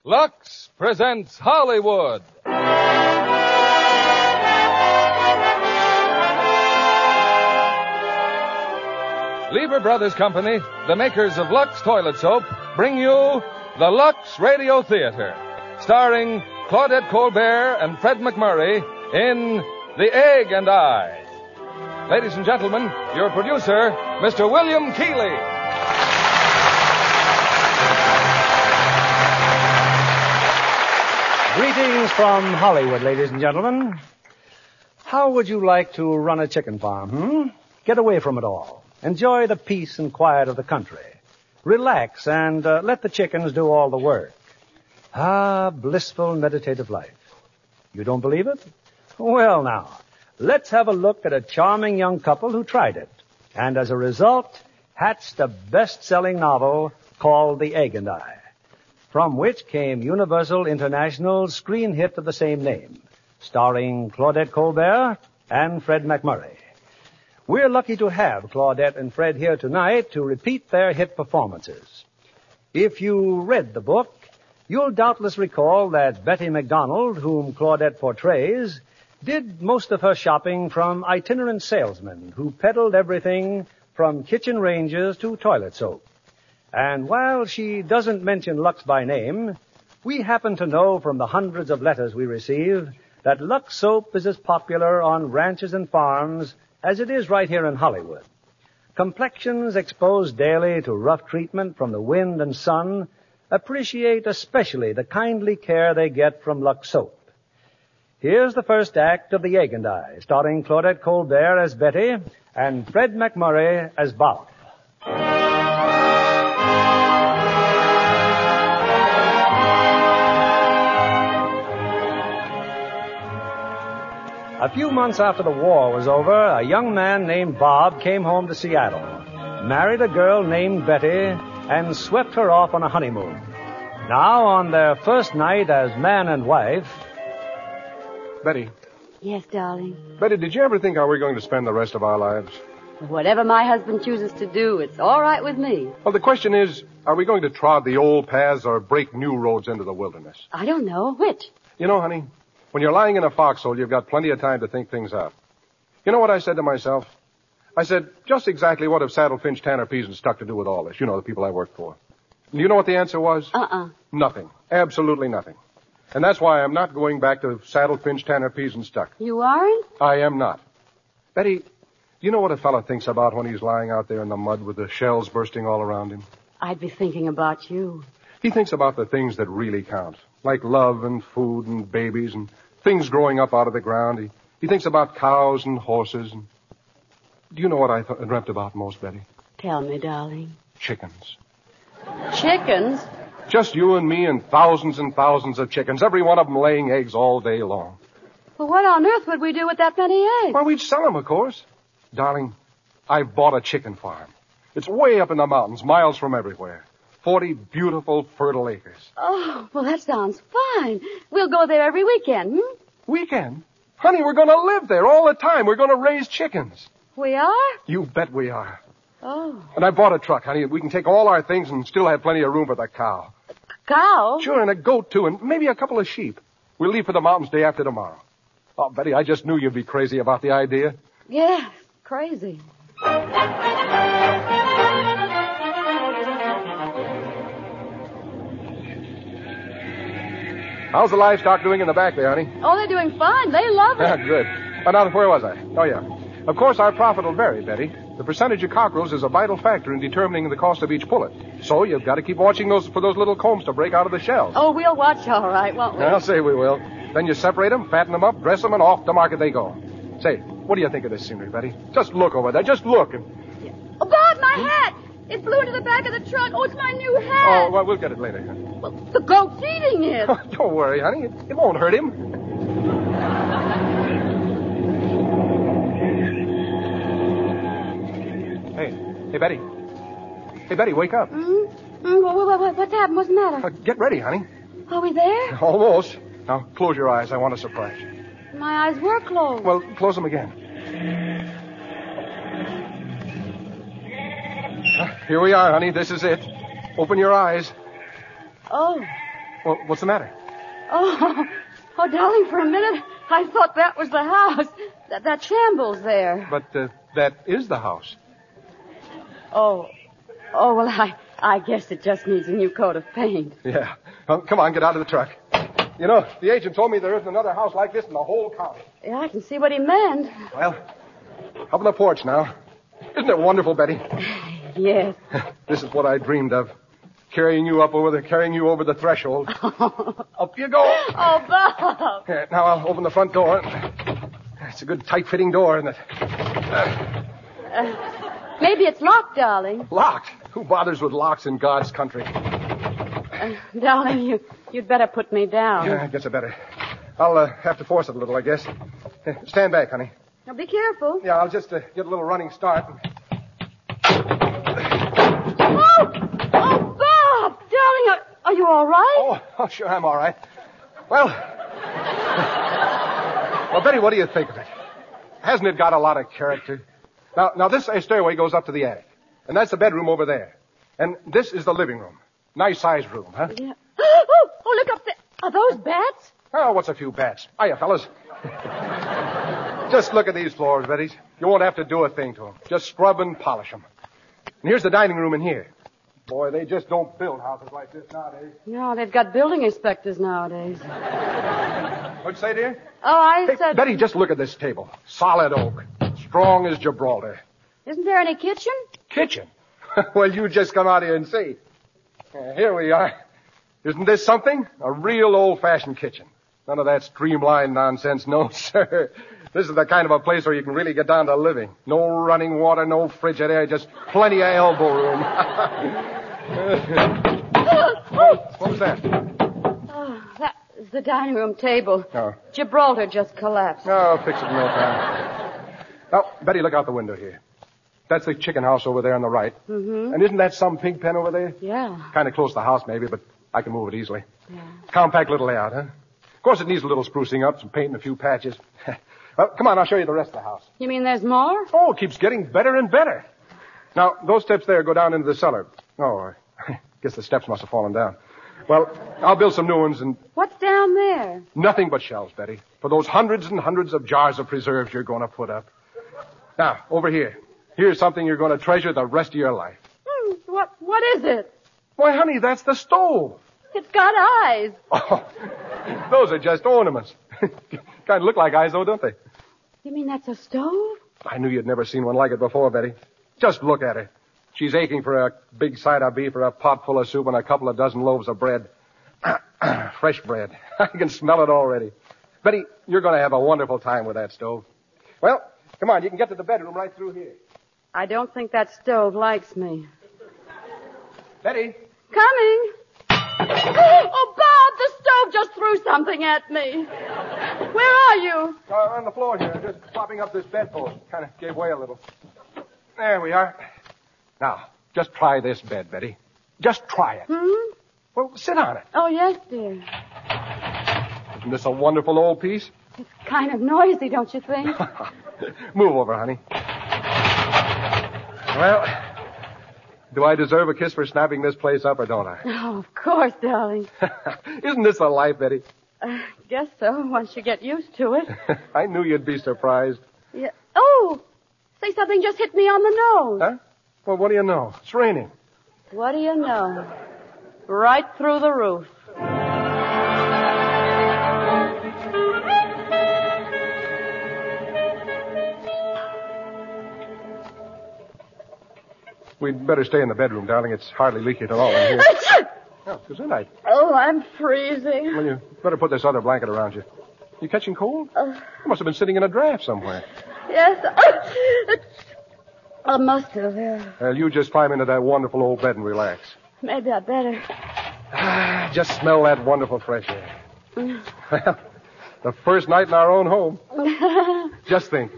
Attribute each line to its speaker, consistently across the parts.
Speaker 1: Lux presents Hollywood. Lever Brothers Company, the makers of Lux Toilet Soap, bring you the Lux Radio Theater, starring Claudette Colbert and Fred McMurray in The Egg and I. Ladies and gentlemen, your producer, Mr. William Keighley.
Speaker 2: Greetings from Hollywood, ladies and gentlemen. How would you like to run a chicken farm, Get away from it all. Enjoy the peace and quiet of the country. Relax and let the chickens do all the work. Ah, blissful, meditative life. You don't believe it? Well, now, let's have a look at a charming young couple who tried it. And as a result, hatched a best-selling novel called The Egg and I, from which came Universal International's screen hit of the same name, starring Claudette Colbert and Fred McMurray. We're lucky to have Claudette and Fred here tonight to repeat their hit performances. If you read the book, you'll doubtless recall that Betty McDonald, whom Claudette portrays, did most of her shopping from itinerant salesmen who peddled everything from kitchen ranges to toilet soap. And while she doesn't mention Lux by name, we happen to know from the hundreds of letters we receive that Lux soap is as popular on ranches and farms as it is right here in Hollywood. Complexions exposed daily to rough treatment from the wind and sun appreciate especially the kindly care they get from Lux soap. Here's the first act of The Egg and I, starring Claudette Colbert as Betty and Fred McMurray as Bob. A few months after the war was over, a young man named Bob came home to Seattle, married a girl named Betty, and swept her off on a honeymoon. Now, on their first night as man and wife...
Speaker 3: Betty.
Speaker 4: Yes, darling?
Speaker 3: Betty, did you ever think how we're going to spend the rest of our lives?
Speaker 4: Whatever my husband chooses to do, it's all right with me.
Speaker 3: Well, the question is, are we going to trod the old paths or break new roads into the wilderness?
Speaker 4: I don't know. Which?
Speaker 3: You know, honey, when you're lying in a foxhole, you've got plenty of time to think things out. You know what I said to myself? I said, just exactly what have Saddle, Finch, Tanner, Pease, and Stuck to do with all this? You know, the people I work for. And you know what the answer was? Nothing. Absolutely nothing. And that's why I'm not going back to Saddle, Finch, Tanner, Pease, and Stuck.
Speaker 4: You aren't?
Speaker 3: I am not. Betty, you know what a fella thinks about when he's lying out there in the mud with the shells bursting all around him?
Speaker 4: I'd be thinking about you.
Speaker 3: He thinks about the things that really count, like love and food and babies and things growing up out of the ground. He thinks about cows and horses. And... Do you know what I dreamt about most, Betty?
Speaker 4: Tell me, darling.
Speaker 3: Chickens.
Speaker 4: Chickens?
Speaker 3: Just you and me and thousands of chickens, every one of them laying eggs all day long.
Speaker 4: Well, what on earth would we do with that many eggs?
Speaker 3: Well, we'd sell them, of course. Darling, I've bought a chicken farm. It's way up in the mountains, miles from everywhere. 40 beautiful, fertile acres.
Speaker 4: Oh, well, that sounds fine. We'll go there every weekend,
Speaker 3: Weekend? Honey, we're going to live there all the time. We're going to raise chickens.
Speaker 4: We are?
Speaker 3: You bet we are.
Speaker 4: Oh.
Speaker 3: And I bought a truck, honey. We can take all our things and still have plenty of room for the cow.
Speaker 4: Cow?
Speaker 3: Sure, and a goat, too, and maybe a couple of sheep. We'll leave for the mountains day after tomorrow. Oh, Betty, I just knew you'd be crazy about the idea.
Speaker 4: Yeah, crazy.
Speaker 3: How's the livestock doing in the back there, honey?
Speaker 4: Oh, they're doing fine. They love it.
Speaker 3: Good. Oh, now, where was I? Oh, yeah. Of course, our profit will vary, Betty. The percentage of cockerels is a vital factor in determining the cost of each pullet. So you've got to keep watching for those little combs to break out of the shells.
Speaker 4: Oh, we'll watch all right, won't we?
Speaker 3: I'll say we will. Then you separate them, fatten them up, dress them, and off to market they go. Say, what do you think of this scenery, Betty? Just look over there. Just look.
Speaker 4: Oh, Bob, my hat! It blew into the back of the truck. Oh, it's my new hat.
Speaker 3: Oh, well, we'll get it later.
Speaker 4: Well, the goat's eating it.
Speaker 3: Don't worry, honey. It won't hurt him. Hey, Betty. Hey, Betty, wake up.
Speaker 4: What's happened? What's the matter?
Speaker 3: Get ready, honey.
Speaker 4: Are we there?
Speaker 3: Almost. Now, close your eyes. I want to surprise you.
Speaker 4: My eyes were closed.
Speaker 3: Well, close them again. Here we are, honey. This is it. Open your eyes.
Speaker 4: Oh.
Speaker 3: Well, what's the matter?
Speaker 4: Oh, darling, for a minute, I thought that was the house. That shambles there.
Speaker 3: But that is the house.
Speaker 4: Oh, well, I guess it just needs a new coat of paint.
Speaker 3: Yeah. Well, come on, get out of the truck. You know, the agent told me there isn't another house like this in the whole county.
Speaker 4: Yeah, I can see what he meant.
Speaker 3: Well, up on the porch now. Isn't it wonderful, Betty?
Speaker 4: Yes.
Speaker 3: This is what I dreamed of. Carrying you over the threshold. Up you go.
Speaker 4: Oh, Bob.
Speaker 3: Here, now I'll open the front door. It's a good tight-fitting door, isn't it?
Speaker 4: Maybe it's locked, darling.
Speaker 3: Locked? Who bothers with locks in God's country?
Speaker 4: Darling, you'd better put me down.
Speaker 3: Yeah, I guess I better. I'll have to force it a little, I guess. Stand back, honey.
Speaker 4: Now, be careful.
Speaker 3: Yeah, I'll just get a little running start.
Speaker 4: Oh, Bob! Darling, are you all right?
Speaker 3: Oh, sure, I'm all right. Well, Betty, what do you think of it? Hasn't it got a lot of character? Now, this stairway goes up to the attic. And that's the bedroom over there. And this is the living room. Nice-sized room, huh?
Speaker 4: Yeah. Oh, look up there. Are those bats?
Speaker 3: Oh, what's a few bats? Hiya, fellas. Just look at these floors, Betty. You won't have to do a thing to them. Just scrub and polish them. And here's the dining room in here. Boy, they just don't build houses like this nowadays.
Speaker 4: No, they've got building inspectors nowadays.
Speaker 3: What'd you say, dear?
Speaker 4: Oh, I
Speaker 3: Hey,
Speaker 4: said...
Speaker 3: Betty, just look at this table. Solid oak. Strong as Gibraltar.
Speaker 4: Isn't there any kitchen?
Speaker 3: Kitchen? Well, you just come out here and see. Here we are. Isn't this something? A real old-fashioned kitchen. None of that streamlined nonsense. No, sir. This is the kind of a place where you can really get down to living. No running water, no frigid air, just plenty of elbow room. What was that?
Speaker 4: Oh, that is the dining room table.
Speaker 3: Oh.
Speaker 4: Gibraltar just collapsed.
Speaker 3: Oh, fix it in no time. Now, Betty, look out the window here. That's the chicken house over there on the right.
Speaker 4: Mm-hmm.
Speaker 3: And isn't that some pig pen over there?
Speaker 4: Yeah.
Speaker 3: Kind of close to the house, maybe, but I can move it easily.
Speaker 4: Yeah.
Speaker 3: Compact little layout, huh? Of course, it needs a little sprucing up, some paint and a few patches. Well, come on, I'll show you the rest of the house.
Speaker 4: You mean there's more?
Speaker 3: Oh, it keeps getting better and better. Now, those steps there go down into the cellar. Oh, I guess the steps must have fallen down. Well, I'll build some new ones and...
Speaker 4: What's down there?
Speaker 3: Nothing but shelves, Betty, for those hundreds and hundreds of jars of preserves you're going to put up. Now, over here. Here's something you're going to treasure the rest of your life.
Speaker 4: What is it?
Speaker 3: Why, honey, that's the stove.
Speaker 4: It's got eyes.
Speaker 3: Oh, those are just ornaments. Kind of look like eyes, though, don't they?
Speaker 4: You mean that's a stove?
Speaker 3: I knew you'd never seen one like it before, Betty. Just look at her. She's aching for a big side of beef or a pot full of soup and a couple of dozen loaves of bread. Fresh bread. I can smell it already. Betty, you're going to have a wonderful time with that stove. Well, come on, you can get to the bedroom right through here.
Speaker 4: I don't think that stove likes me.
Speaker 3: Betty?
Speaker 4: Coming. Oh, Bob, the stove just threw something at me. Where are you?
Speaker 3: On the floor here, just propping up this bedpost. Kind of gave way a little. There we are. Now, just try this bed, Betty. Just try it.
Speaker 4: Hmm?
Speaker 3: Well, sit on it.
Speaker 4: Oh, yes, dear.
Speaker 3: Isn't this a wonderful old piece?
Speaker 4: It's kind of noisy, don't you think?
Speaker 3: Move over, honey. Well, do I deserve a kiss for snapping this place up, or don't I?
Speaker 4: Oh, of course, darling.
Speaker 3: Isn't this a life, Betty?
Speaker 4: Guess so, once you get used to it.
Speaker 3: I knew you'd be surprised.
Speaker 4: Yeah. Oh, say something just hit me on the nose.
Speaker 3: Huh? Well, what do you know? It's raining.
Speaker 4: What do you know? Right through the roof.
Speaker 3: We'd better stay in the bedroom, darling. It's hardly leaky at all in here. Oh, it's good night.
Speaker 4: Oh, I'm freezing.
Speaker 3: Well, you better put this other blanket around you. You catching cold? You must have been sitting in a draft somewhere.
Speaker 4: Yes. I must have, yeah.
Speaker 3: Well, you just climb into that wonderful old bed and relax.
Speaker 4: Maybe I better.
Speaker 3: Just smell that wonderful fresh air. Well, the first night in our own home. Just think.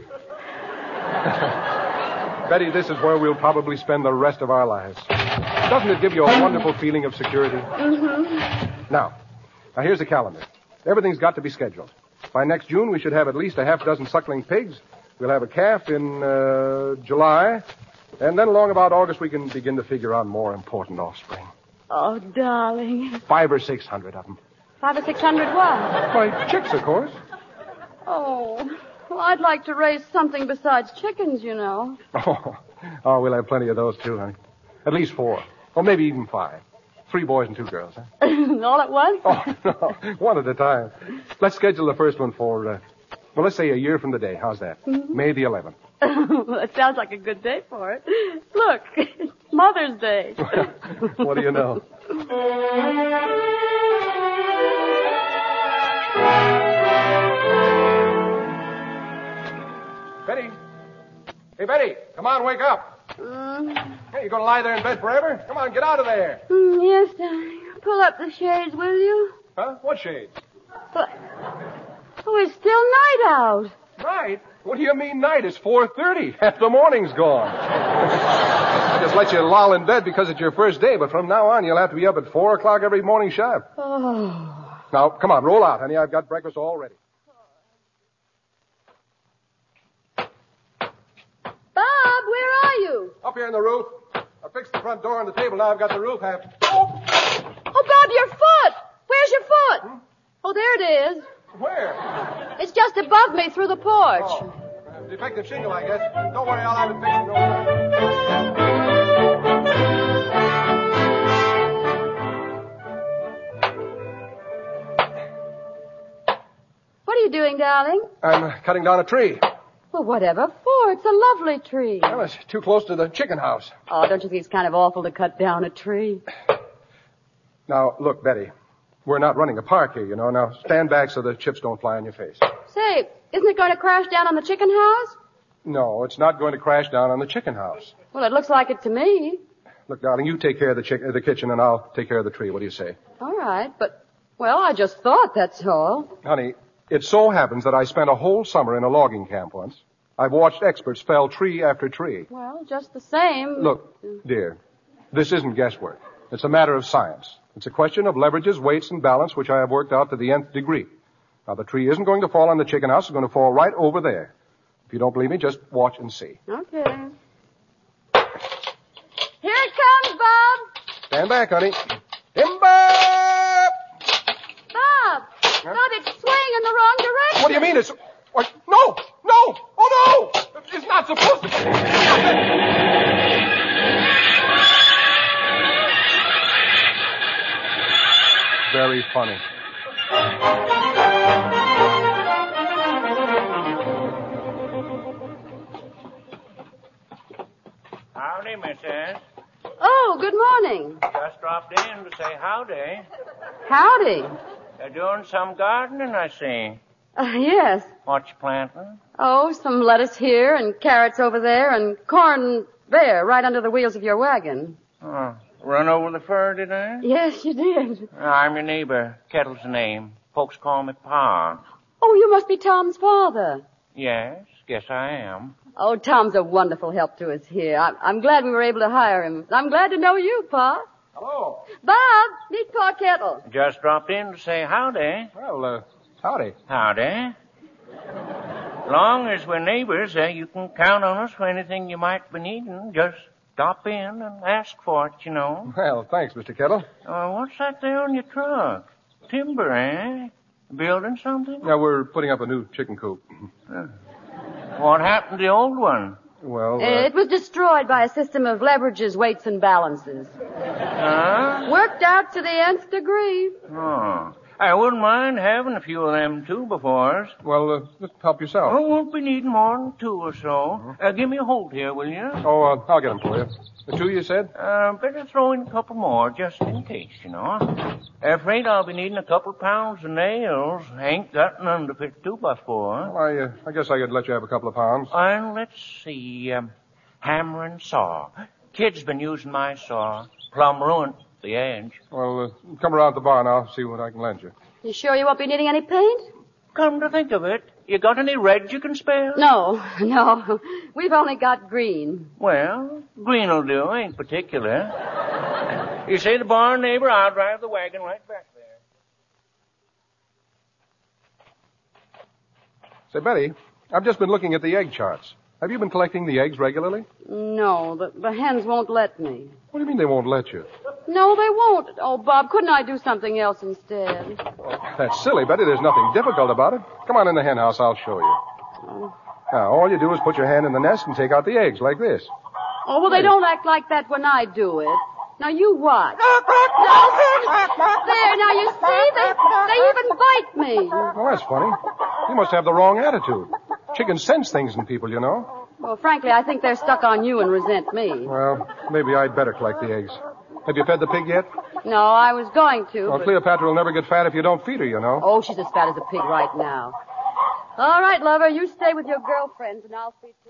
Speaker 3: Betty, this is where we'll probably spend the rest of our lives. Doesn't it give you a wonderful feeling of security? Mm-hmm. Now, here's the calendar. Everything's got to be scheduled. By next June, we should have at least a half dozen suckling pigs. We'll have a calf in July. And then along about August, we can begin to figure out more important offspring.
Speaker 4: Oh, darling.
Speaker 3: 500 or 600 of them.
Speaker 4: 500 or 600 what?
Speaker 3: Why, chicks, of course.
Speaker 4: Oh, well, I'd like to raise something besides chickens, you know.
Speaker 3: Oh, we'll have plenty of those, too, honey. At least 4. Or maybe even 5. 3 boys and 2 girls, huh?
Speaker 4: All at once?
Speaker 3: Oh, no. One at a time. Let's schedule the first one for, well, let's say a year from the day. How's that?
Speaker 4: Mm-hmm.
Speaker 3: May the 11th.
Speaker 4: Well, that sounds like a good day for it. Look, it's Mother's Day.
Speaker 3: What do you know? Betty. Hey, Betty, come on, wake up. Hey, you going to lie there in bed forever? Come on, get out of there.
Speaker 4: Yes, darling. Pull up the shades, will you?
Speaker 3: Huh? What shades?
Speaker 4: But, it's still night out.
Speaker 3: Night? What do you mean night? It's 4:30. Half the morning's gone. I just let you loll in bed because it's your first day, but from now on you'll have to be up at 4 o'clock every morning sharp.
Speaker 4: Oh.
Speaker 3: Now, come on, roll out, honey. I've got breakfast all ready.
Speaker 4: Bob, where are you?
Speaker 3: Up here on the roof. I fixed the front door and the table. Now I've got the roof half.
Speaker 4: Oh, Bob, your foot. Where's your foot? Oh, there it is.
Speaker 3: Where?
Speaker 4: It's just above me through the porch.
Speaker 3: Oh, defective shingle, I guess. Don't worry, I'll have it fixed in no time.
Speaker 4: What are you doing, darling?
Speaker 3: I'm cutting down a tree.
Speaker 4: Well, whatever for? It's a lovely tree.
Speaker 3: Well, it's too close to the chicken house.
Speaker 4: Oh, don't you think it's kind of awful to cut down a tree?
Speaker 3: Now, look, Betty. We're not running a park here, you know. Now, stand back so the chips don't fly on your face.
Speaker 4: Say, isn't it going to crash down on the chicken house?
Speaker 3: No, it's not going to crash down on the chicken house.
Speaker 4: Well, it looks like it to me.
Speaker 3: Look, darling, you take care of the kitchen, and I'll take care of the tree. What do you say?
Speaker 4: All right, but, well, I just thought, that's all.
Speaker 3: Honey, it so happens that I spent a whole summer in a logging camp once. I've watched experts fell tree after tree.
Speaker 4: Well, just the same.
Speaker 3: Look, dear, this isn't guesswork. It's a matter of science. It's a question of leverages, weights, and balance, which I have worked out to the nth degree. Now, the tree isn't going to fall on the chicken house. It's going to fall right over there. If you don't believe me, just watch and see.
Speaker 4: Okay. Here it comes, Bob.
Speaker 3: Stand back, honey. Timber!
Speaker 4: Bob! Bob, it's swaying in the wrong direction.
Speaker 3: What do you mean it's... What? No! No! Oh, no! It's not supposed to... Stop it! Very funny.
Speaker 5: Howdy, Mrs.
Speaker 4: Oh, good morning.
Speaker 5: Just dropped in to say howdy.
Speaker 4: Howdy.
Speaker 5: You're doing some gardening, I see.
Speaker 4: Yes.
Speaker 5: What you planting?
Speaker 4: Oh, some lettuce here and carrots over there and corn there, right under the wheels of your wagon.
Speaker 5: Oh, run over the fur, did I?
Speaker 4: Yes, you did.
Speaker 5: I'm your neighbor. Kettle's the name. Folks call me Pa.
Speaker 4: Oh, you must be Tom's father.
Speaker 5: Yes, guess I am.
Speaker 4: Oh, Tom's a wonderful help to us here. I'm glad we were able to hire him. I'm glad to know you, Pa.
Speaker 3: Hello.
Speaker 4: Bob, meet Pa Kettle.
Speaker 5: Just dropped in to say howdy.
Speaker 3: Well, howdy.
Speaker 5: Howdy. Long as we're neighbors, you can count on us for anything you might be needing. Just stop in and ask for it, you know.
Speaker 3: Well, thanks, Mr. Kettle.
Speaker 5: What's that there on your truck? Timber, eh? Building something?
Speaker 3: Now, we're putting up a new chicken coop.
Speaker 5: What happened to the old one?
Speaker 3: Well,
Speaker 4: It was destroyed by a system of leverages, weights, and balances.
Speaker 5: Huh?
Speaker 4: Worked out to the nth degree.
Speaker 5: Oh. I wouldn't mind having a few of them, too, before us.
Speaker 3: well, just help yourself.
Speaker 5: Oh, won't be needing more than 2 or so. Give me a hold here, will you?
Speaker 3: Oh, I'll get them for you. The 2 you said?
Speaker 5: Better throw in a couple more, just in case, you know. Afraid I'll be needing a couple pounds of nails. Ain't got none to fit 2x4.
Speaker 3: Well, I guess I could let you have a couple of pounds.
Speaker 5: And let's see, hammer and saw. Kid's been using my saw. Plumb ruined the edge.
Speaker 3: Well, come around the bar and I'll see what I can lend you.
Speaker 4: You sure you won't be needing any paint?
Speaker 5: Come to think of it, you got any red you can spare?
Speaker 4: No. We've only got green.
Speaker 5: Well, green'll do, ain't particular. You say the barn, neighbor, I'll drive the wagon right back there.
Speaker 3: Say, Betty, I've just been looking at the egg charts. Have you been collecting the eggs regularly?
Speaker 4: No, the hens won't let me.
Speaker 3: What do you mean they won't let you?
Speaker 4: No, they won't. Oh, Bob, couldn't I do something else instead?
Speaker 3: That's silly, Betty. There's nothing difficult about it. Come on in the hen house. I'll show you. Now, all you do is put your hand in the nest and take out the eggs like this.
Speaker 4: Oh, well, they don't act like that when I do it. Now, you watch. No. There, now, you see? They even bite me.
Speaker 3: Well, that's funny. You must have the wrong attitude. Chickens sense things in people, you know.
Speaker 4: Well, frankly, I think they're stuck on you and resent me.
Speaker 3: Well, maybe I'd better collect the eggs. Have you fed the pig yet?
Speaker 4: No, I was going to.
Speaker 3: Well,
Speaker 4: but...
Speaker 3: Cleopatra will never get fat if you don't feed her, you know.
Speaker 4: Oh, she's as fat as a pig right now. All right, lover, you stay with your girlfriends, and I'll feed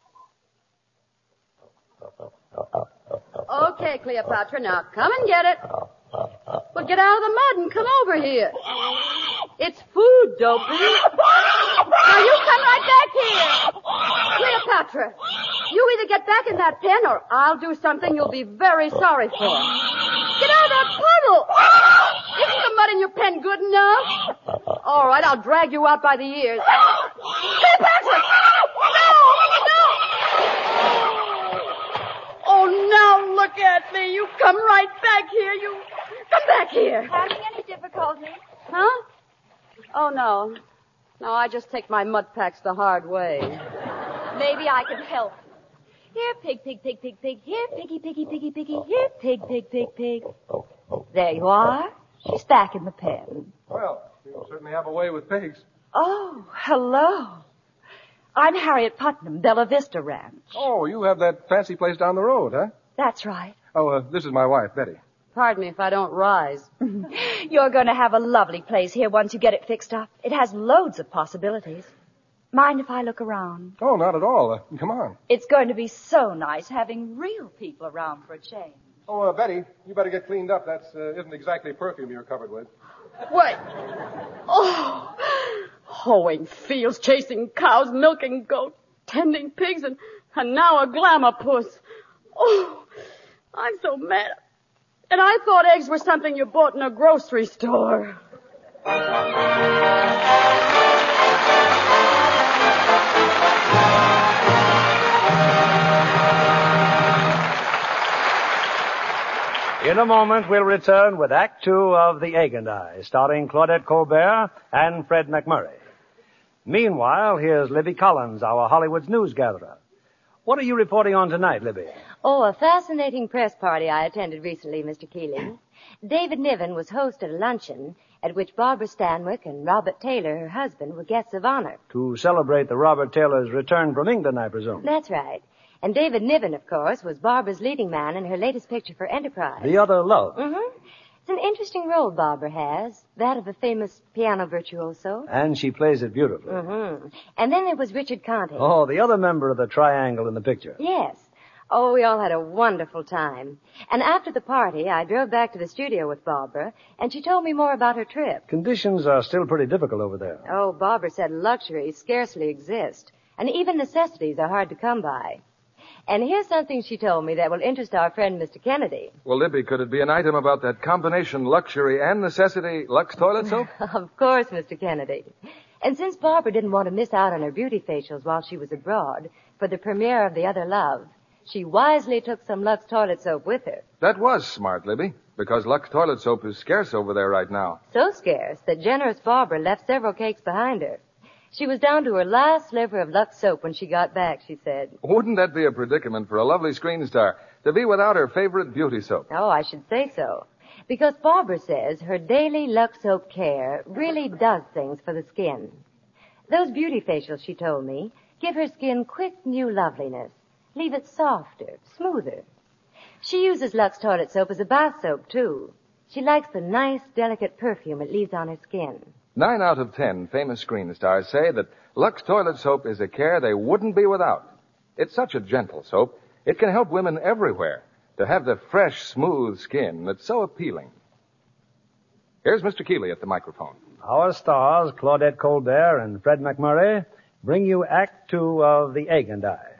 Speaker 4: Cleopatra. Okay, Cleopatra, now come and get it. Well, get out of the mud and come over here. It's food, Dopey. Now, you come right back here. Cleopatra, you either get back in that pen or I'll do something you'll be very sorry for. Get out of that puddle. Isn't the mud in your pen good enough? All right, I'll drag you out by the ears. Cleopatra! No! Oh, now look at me. You come right back here. You come back here.
Speaker 6: Having any difficulty?
Speaker 4: Huh? Oh, no. No, I just take my mud packs the hard way.
Speaker 6: Maybe I can help. Here, pig, pig, pig, pig, pig. Here, piggy, piggy, piggy, piggy. Here, pig, pig, pig, pig. There you are. She's back in the pen.
Speaker 3: Well, you certainly have a way with pigs.
Speaker 6: Oh, hello. I'm Harriet Putnam, Bella Vista Ranch.
Speaker 3: Oh, you have that fancy place down the road, huh?
Speaker 6: That's right.
Speaker 3: Oh, this is my wife, Betty.
Speaker 4: Pardon me if I don't rise.
Speaker 6: You're going to have a lovely place here once you get it fixed up. It has loads of possibilities. Mind if I look around?
Speaker 3: Oh, not at all. Come on.
Speaker 6: It's going to be so nice having real people around for a change.
Speaker 3: Oh, Betty, you better get cleaned up. That isn't exactly perfume you're covered with.
Speaker 4: What? Oh, hoeing fields, chasing cows, milking goats, tending pigs, and now a glamour puss. Oh, I'm so mad. And I thought eggs were something you bought in a grocery store.
Speaker 2: In a moment, we'll return with Act Two of The Egg and I, starring Claudette Colbert and Fred McMurray. Meanwhile, here's Libby Collins, our Hollywood's news gatherer. What are you reporting on tonight, Libby?
Speaker 7: Oh, a fascinating press party I attended recently, Mr. Keeling. David Niven was host at a luncheon at which Barbara Stanwyck and Robert Taylor, her husband, were guests of honor.
Speaker 2: To celebrate the Robert Taylor's return from England, I presume.
Speaker 7: That's right. And David Niven, of course, was Barbara's leading man in her latest picture for Enterprise.
Speaker 2: The Other Love.
Speaker 7: Mm-hmm. It's an interesting role Barbara has, that of a famous piano virtuoso.
Speaker 2: And she plays it beautifully.
Speaker 7: Mm-hmm. And then there was Richard Conte.
Speaker 2: Oh, the other member of the triangle in the picture.
Speaker 7: Yes. Oh, we all had a wonderful time. And after the party, I drove back to the studio with Barbara, and she told me more about her trip.
Speaker 2: Conditions are still pretty difficult over there.
Speaker 7: Oh, Barbara said luxuries scarcely exist, and even necessities are hard to come by. And here's something she told me that will interest our friend, Mr. Kennedy.
Speaker 1: Well, Libby, could it be an item about that combination luxury and necessity Lux toilet soap?
Speaker 7: Of course, Mr. Kennedy. And since Barbara didn't want to miss out on her beauty facials while she was abroad for the premiere of The Other Love, she wisely took some Lux toilet soap with her.
Speaker 1: That was smart, Libby, because Lux toilet soap is scarce over there right now.
Speaker 7: So scarce that generous Barbara left several cakes behind her. She was down to her last sliver of Lux soap when she got back, she said.
Speaker 1: Wouldn't that be a predicament for a lovely screen star, to be without her favorite beauty soap?
Speaker 7: Oh, I should say so. Because Barbara says her daily Lux soap care really does things for the skin. Those beauty facials, she told me, give her skin quick new loveliness. Leave it softer, smoother. She uses Lux toilet soap as a bath soap, too. She likes the nice, delicate perfume it leaves on her skin.
Speaker 1: 9 out of 10 famous screen stars say that Lux toilet soap is a care they wouldn't be without. It's such a gentle soap, it can help women everywhere to have the fresh, smooth skin that's so appealing. Here's Mr. Keeley at the microphone.
Speaker 2: Our stars, Claudette Colbert and Fred McMurray, bring you Act Two of The Egg and I.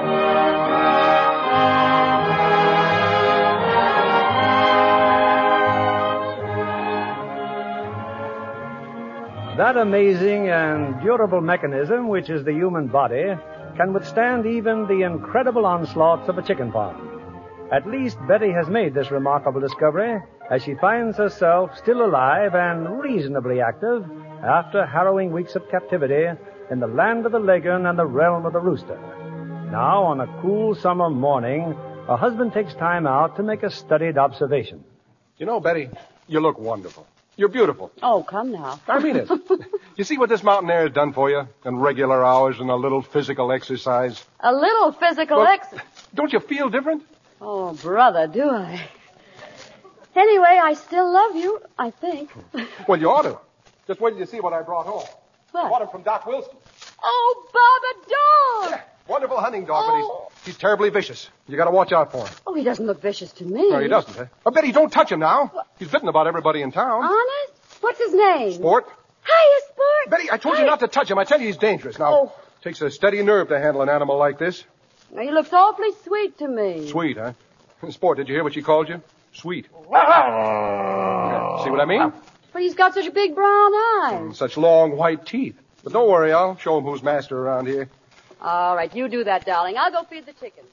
Speaker 2: That amazing and durable mechanism, which is the human body, can withstand even the incredible onslaughts of a chicken farm. At least Betty has made this remarkable discovery as she finds herself still alive and reasonably active after harrowing weeks of captivity in the land of the Leghorn and the realm of the rooster. Now, on a cool summer morning, her husband takes time out to make a studied observation.
Speaker 3: You know, Betty, you look wonderful. You're beautiful.
Speaker 4: Oh, come now.
Speaker 3: I mean it. You see what this mountain air has done for you? And regular hours and a little physical exercise.
Speaker 4: A little physical
Speaker 3: Don't you feel different?
Speaker 4: Oh, brother, do I? Anyway, I still love you, I think.
Speaker 3: Well, you ought to. Just wait till you see what I brought home.
Speaker 4: What?
Speaker 3: I bought him from Doc Wilson.
Speaker 4: Oh, Bob, a dog!
Speaker 3: Wonderful hunting dog, but he's terribly vicious. You got to watch out for him.
Speaker 4: Oh, he doesn't look vicious to me.
Speaker 3: No, he doesn't, eh? Oh, Betty, don't touch him now. He's bitten about everybody in town.
Speaker 4: Honest? What's his name?
Speaker 3: Sport.
Speaker 4: Hiya, Sport.
Speaker 3: Betty, I told you not to touch him. I tell you he's dangerous. Now, takes a steady nerve to handle an animal like this.
Speaker 4: He looks awfully sweet to me.
Speaker 3: Sweet, huh? Sport, did you hear what she called you? Sweet. See what I mean?
Speaker 4: But he's got such big brown eyes.
Speaker 3: And such long white teeth. But don't worry, I'll show him who's master around here.
Speaker 4: All right, you do that, darling. I'll go feed the chickens.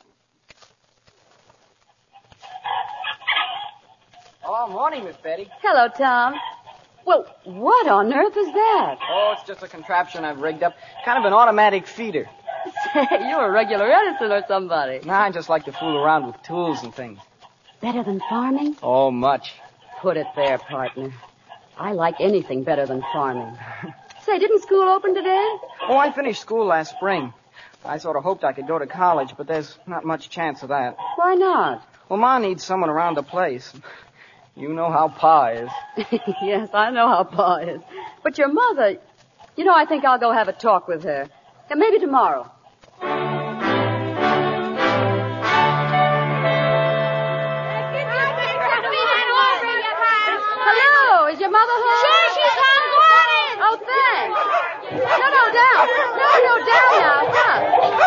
Speaker 8: Oh, morning, Miss Betty.
Speaker 4: Hello, Tom. Well, what on earth is that?
Speaker 8: Oh, it's just a contraption I've rigged up. Kind of an automatic feeder.
Speaker 4: Say, you're a regular Edison or somebody.
Speaker 8: Nah, I just like to fool around with tools and things.
Speaker 4: Better than farming?
Speaker 8: Oh, much.
Speaker 4: Put it there, partner. I like anything better than farming. Say, didn't school open today?
Speaker 8: Oh, I finished school last spring. I sort of hoped I could go to college, but there's not much chance of that.
Speaker 4: Why not?
Speaker 8: Well, Ma needs someone around the place. You know how Pa is.
Speaker 4: Yes, I know how Pa is. But your mother, I think I'll go have a talk with her. Yeah, maybe tomorrow. Hello, is your mother home?
Speaker 6: Sure, she's home. Go on in.
Speaker 4: Oh, thanks. No, down. No, down now. Come.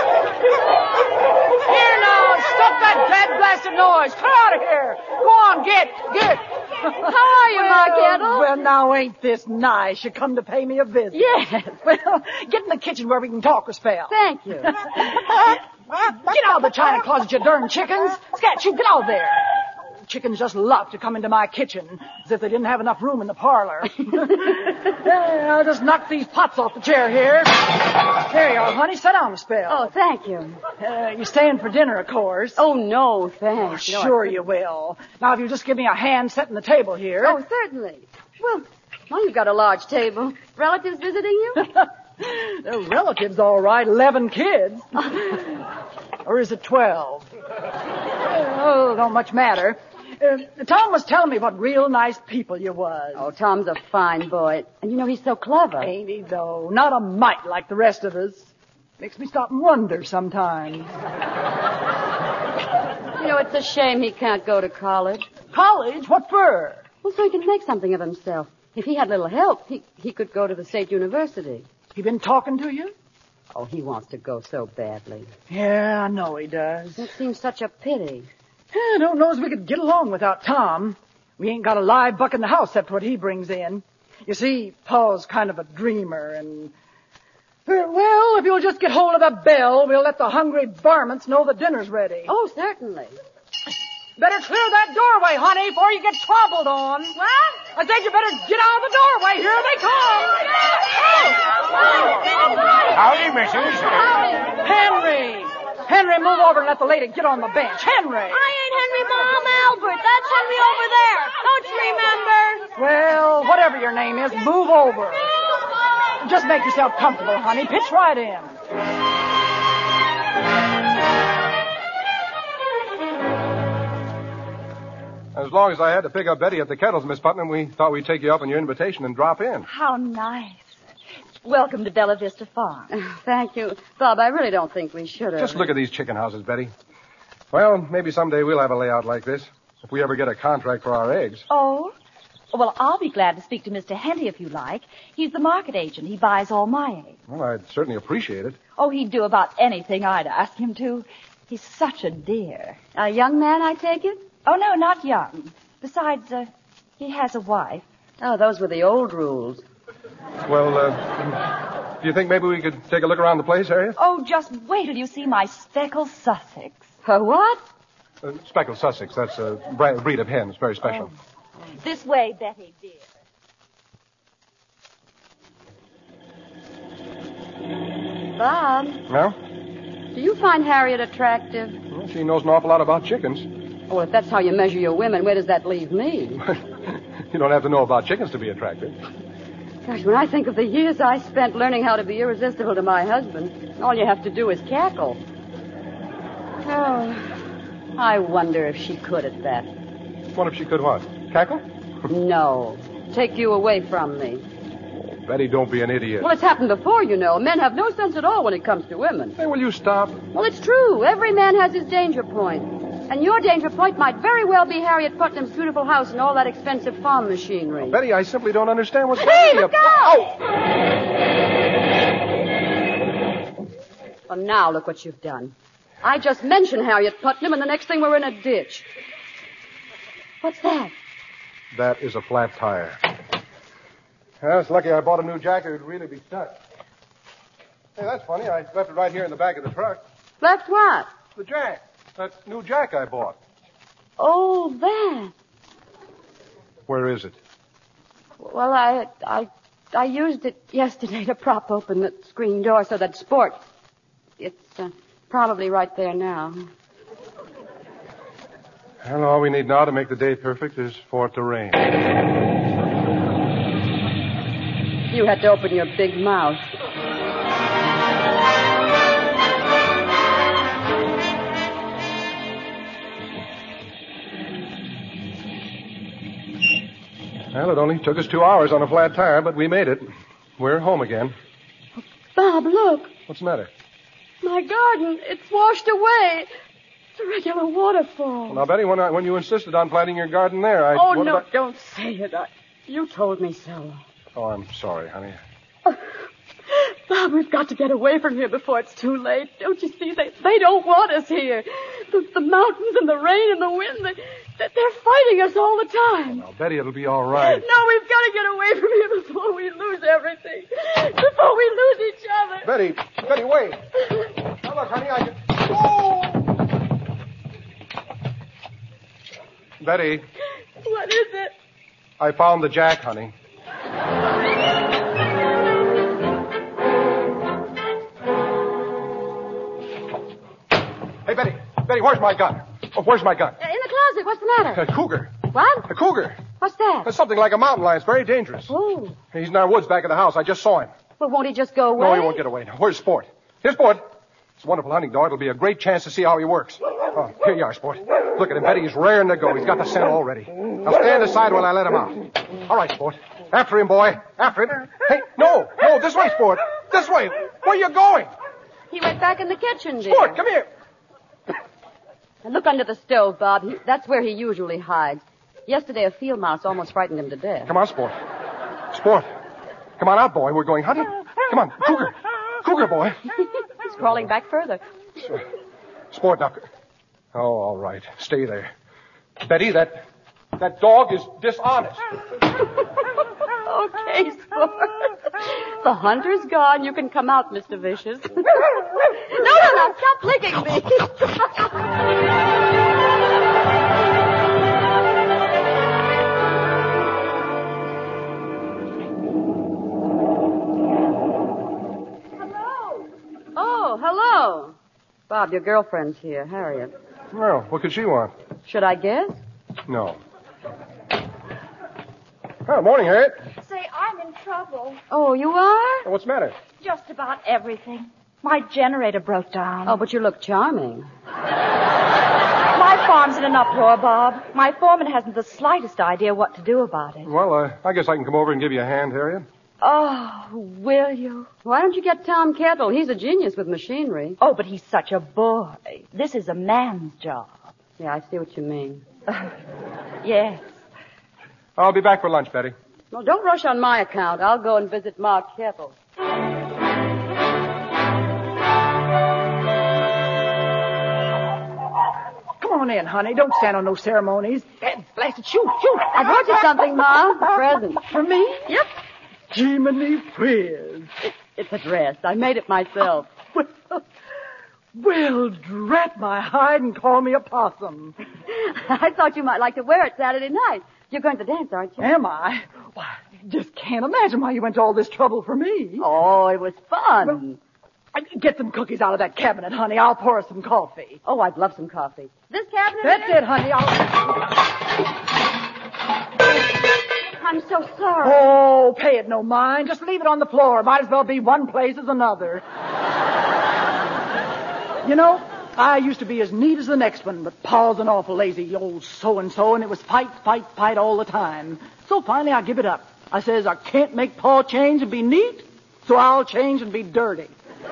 Speaker 9: Here now, stop that bad blasted noise. Come out of here. Go on, get.
Speaker 4: How are you, Ma Kettle?
Speaker 9: Well, now, ain't this nice? You come to pay me a visit.
Speaker 4: Yes.
Speaker 9: Well, get in the kitchen where we can talk a spell.
Speaker 4: Thank you.
Speaker 9: Get out of the china closet, you darn chickens. Scat, you get out there. Chickens just love to come into my kitchen as if they didn't have enough room in the parlor. I'll just knock these pots off the chair here. There you are, honey. Sit down a spell.
Speaker 4: Oh, thank you.
Speaker 9: You're staying for dinner, of course.
Speaker 4: Oh, no, thanks.
Speaker 9: Sure you will. Now, if you just give me a hand setting the table here.
Speaker 4: Oh, certainly. Well, you've got a large table. Relatives visiting you?
Speaker 9: They're relatives, all right. 11 kids. Or is it 12? Oh, don't much matter. Tom was telling me what real nice people you was.
Speaker 4: Oh, Tom's a fine boy. And he's so clever.
Speaker 9: Ain't he, though? Not a mite like the rest of us. Makes me stop and wonder sometimes.
Speaker 4: It's a shame he can't go to college.
Speaker 9: College? What for?
Speaker 4: Well, so he can make something of himself. If he had little help, he could go to the state university.
Speaker 9: He been talking to you?
Speaker 4: Oh, he wants to go so badly.
Speaker 9: Yeah, I know he does.
Speaker 4: It seems such a pity.
Speaker 9: I don't know as we could get along without Tom. We ain't got a live buck in the house except what he brings in. You see, Pa's kind of a dreamer, and... Well, if you'll just get hold of the bell, we'll let the hungry varmints know the dinner's ready.
Speaker 4: Oh, certainly.
Speaker 9: Better clear that doorway, honey, before you get trampled on.
Speaker 6: What?
Speaker 9: I said you better get out of the doorway. Here they come.
Speaker 5: Howdy, missus.
Speaker 9: Henry, move over and let the lady get on the bench. Henry.
Speaker 6: I ain't Henry, Ma. I'm Albert. That's Henry over there. Don't you remember?
Speaker 9: Well, whatever your name is, move over. Just make yourself comfortable, honey. Pitch right in.
Speaker 3: As long as I had to pick up Betty at the kettles, Miss Putnam, we thought we'd take you up on your invitation and drop in.
Speaker 6: How nice. Welcome to Bella Vista Farm.
Speaker 4: Thank you. Bob, I really don't think we should have.
Speaker 3: Just look at these chicken houses, Betty. Well, maybe someday we'll have a layout like this, if we ever get a contract for our eggs.
Speaker 6: Oh? Well, I'll be glad to speak to Mr. Henty if you like. He's the market agent. He buys all my eggs.
Speaker 3: Well, I'd certainly appreciate it.
Speaker 6: Oh, he'd do about anything I'd ask him to. He's such a dear.
Speaker 4: A young man, I take it?
Speaker 6: Oh, no, not young. Besides, he has a wife.
Speaker 4: Oh, those were the old rules.
Speaker 3: Well, do you think maybe we could take a look around the place, Harriet?
Speaker 6: Oh, just wait till you see my speckled Sussex.
Speaker 4: Her what?
Speaker 3: Speckled Sussex. That's a breed of hens. Very special.
Speaker 6: This way, Betty, dear.
Speaker 4: Bob,
Speaker 3: Well,
Speaker 4: do you find Harriet attractive?
Speaker 3: she knows an awful lot about chickens.
Speaker 4: Oh, if that's how you measure your women, where does that leave me?
Speaker 3: You don't have to know about chickens to be attractive.
Speaker 4: Gosh, when I think of the years I spent learning how to be irresistible to my husband, all you have to do is cackle. Oh, I wonder if she could at that.
Speaker 3: What if she could what? Cackle?
Speaker 4: No. Take you away from me.
Speaker 3: Betty, don't be an idiot.
Speaker 4: Well, it's happened before, you know. Men have no sense at all when it comes to women.
Speaker 3: Hey, will you stop?
Speaker 4: Well, it's true. Every man has his danger point. And your danger point might very well be Harriet Putnam's beautiful house and all that expensive farm machinery.
Speaker 3: Betty, I simply don't understand what's
Speaker 4: Hey,
Speaker 3: going
Speaker 4: look
Speaker 3: on.
Speaker 4: out! Well, now look what you've done. I just mentioned Harriet Putnam, and the next thing we're in a ditch. What's that?
Speaker 3: That is a flat tire. Yeah, it's lucky I bought a new jack or it'd really be stuck. Hey, that's funny. I left it right here in the back of the truck.
Speaker 4: Left what?
Speaker 3: The jack. That new jack I bought.
Speaker 4: Oh, that.
Speaker 3: Where is it?
Speaker 4: Well, I used it yesterday to prop open the screen door so that Sport... It's probably right there now.
Speaker 3: Well, all we need now to make the day perfect is for it to rain.
Speaker 4: You had to open your big mouth.
Speaker 3: Well, it only took us 2 hours on a flat tire, but we made it. We're home again.
Speaker 4: Bob, look.
Speaker 3: What's the matter?
Speaker 4: My garden. It's washed away. It's a regular waterfall.
Speaker 3: Well, now, Betty, when you insisted on planting your garden there,
Speaker 4: Don't say it. You told me so.
Speaker 3: Oh, I'm sorry, honey.
Speaker 4: Bob, we've got to get away from here before it's too late. Don't you see? They don't want us here. The mountains and the rain and the wind, they're fighting us all the time.
Speaker 3: Now, Betty, it'll be all right.
Speaker 4: No, we've got to get away from here before we lose everything. Before we lose each other.
Speaker 3: Betty, wait. Now, look, honey, I can... Oh! Betty.
Speaker 4: What is it?
Speaker 3: I found the jack, honey. Hey, Betty, where's my gun? Oh, where's my gun?
Speaker 4: In the closet. What's the matter?
Speaker 3: A cougar.
Speaker 4: What?
Speaker 3: A cougar.
Speaker 4: What's that?
Speaker 3: That's something like a mountain lion. It's very dangerous.
Speaker 4: Oh.
Speaker 3: He's in our woods back of the house. I just saw him.
Speaker 4: Well, won't he just go away?
Speaker 3: No, he won't get away. Now, where's Sport? Here's Sport. It's a wonderful hunting dog. It'll be a great chance to see how he works. Oh, here you are, Sport. Look at him, Betty. He's raring to go. He's got the scent already. Now stand aside while I let him out. All right, Sport. After him, boy. After him. Hey, no, this way, Sport. This way. Where are you going?
Speaker 4: He went back in the kitchen, dear.
Speaker 3: Sport, come here.
Speaker 4: Now look under the stove, Bob. That's where he usually hides. Yesterday, a field mouse almost frightened him to death.
Speaker 3: Come on, Sport. Sport. Come on out, boy. We're going hunting. Come on, cougar. Cougar, boy.
Speaker 4: He's crawling back further.
Speaker 3: Sport, now. Oh, all right. Stay there. Betty, that dog is dishonest.
Speaker 4: Okay, Sport. The hunter's gone. You can come out, Mr. Vicious. No. Stop licking me. Oh, hello. Bob, your girlfriend's here, Harriet.
Speaker 3: Well, what could she want?
Speaker 4: Should I guess?
Speaker 3: No. Oh, morning, Harriet.
Speaker 6: Say, I'm in trouble.
Speaker 4: Oh, you are?
Speaker 3: What's the matter?
Speaker 6: Just about everything. My generator broke down.
Speaker 4: Oh, but you look charming.
Speaker 6: My farm's in an uproar, Bob. My foreman hasn't the slightest idea what to do about it.
Speaker 3: Well, I guess I can come over and give you a hand, Harriet.
Speaker 6: Oh, will you?
Speaker 4: Why don't you get Tom Kettle? He's a genius with machinery.
Speaker 6: Oh, but he's such a boy. This is a man's job.
Speaker 4: Yeah, I see what you mean.
Speaker 6: Yes.
Speaker 3: I'll be back for lunch, Betty.
Speaker 4: Well, don't rush on my account. I'll go and visit Mark Kettle.
Speaker 9: Come on in, honey. Don't stand on no ceremonies. Blast it. Shoot.
Speaker 4: I brought you something, Ma. A present.
Speaker 9: For me?
Speaker 4: Yep.
Speaker 9: Jiminy Whiz.
Speaker 4: It's a dress. I made it myself.
Speaker 9: Well, drat my hide and call me a possum.
Speaker 4: I thought you might like to wear it Saturday night. You're going to dance, aren't you?
Speaker 9: Am I? Why, I just can't imagine why you went to all this trouble for me.
Speaker 4: Oh, it was fun.
Speaker 9: Get some cookies out of that cabinet, honey. I'll pour us some coffee.
Speaker 4: Oh, I'd love some coffee. This cabinet?
Speaker 9: That's it, honey.
Speaker 4: I'm so sorry.
Speaker 9: Oh, pay it no mind. Just leave it on the floor. Might as well be one place as another. You know, I used to be as neat as the next one, but Pa's an awful lazy old so-and-so, and it was fight, fight, fight all the time. So finally I give it up. I says, I can't make Pa change and be neat, so I'll change and be dirty.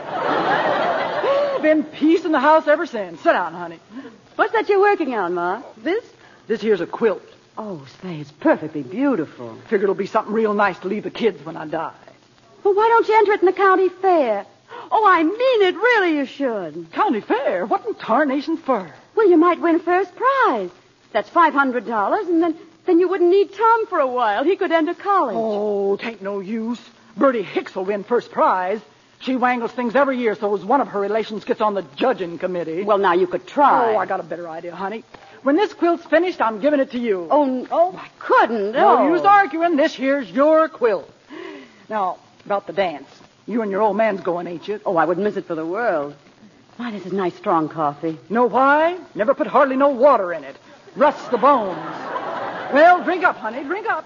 Speaker 9: Been peace in the house ever since. Sit down, honey.
Speaker 4: What's that you're working on, Ma? This?
Speaker 9: This here's a quilt.
Speaker 4: Oh, say, it's perfectly beautiful.
Speaker 9: Figure it'll be something real nice to leave the kids when I die.
Speaker 4: Well, why don't you enter it in the county fair? Oh, I mean it. Really, you should.
Speaker 9: County fair? What in tarnation for?
Speaker 4: Well, you might win first prize. That's $500, and then you wouldn't need Tom for a while. He could enter college.
Speaker 9: Oh, 'tain't no use. Bertie Hicks will win first prize. She wangles things every year so as one of her relations gets on the judging committee.
Speaker 4: Well, now you could try.
Speaker 9: Oh, I got a better idea, honey. When this quilt's finished, I'm giving it to you.
Speaker 4: Oh, I couldn't.
Speaker 9: No use arguing. This here's your quilt. Now, about the dance. You and your old man's going, ain't you?
Speaker 4: Oh, I wouldn't miss it for the world. Why, this is nice, strong coffee.
Speaker 9: Know why? Never put hardly no water in it. Rusts the bones. Well, drink up, honey. Drink up.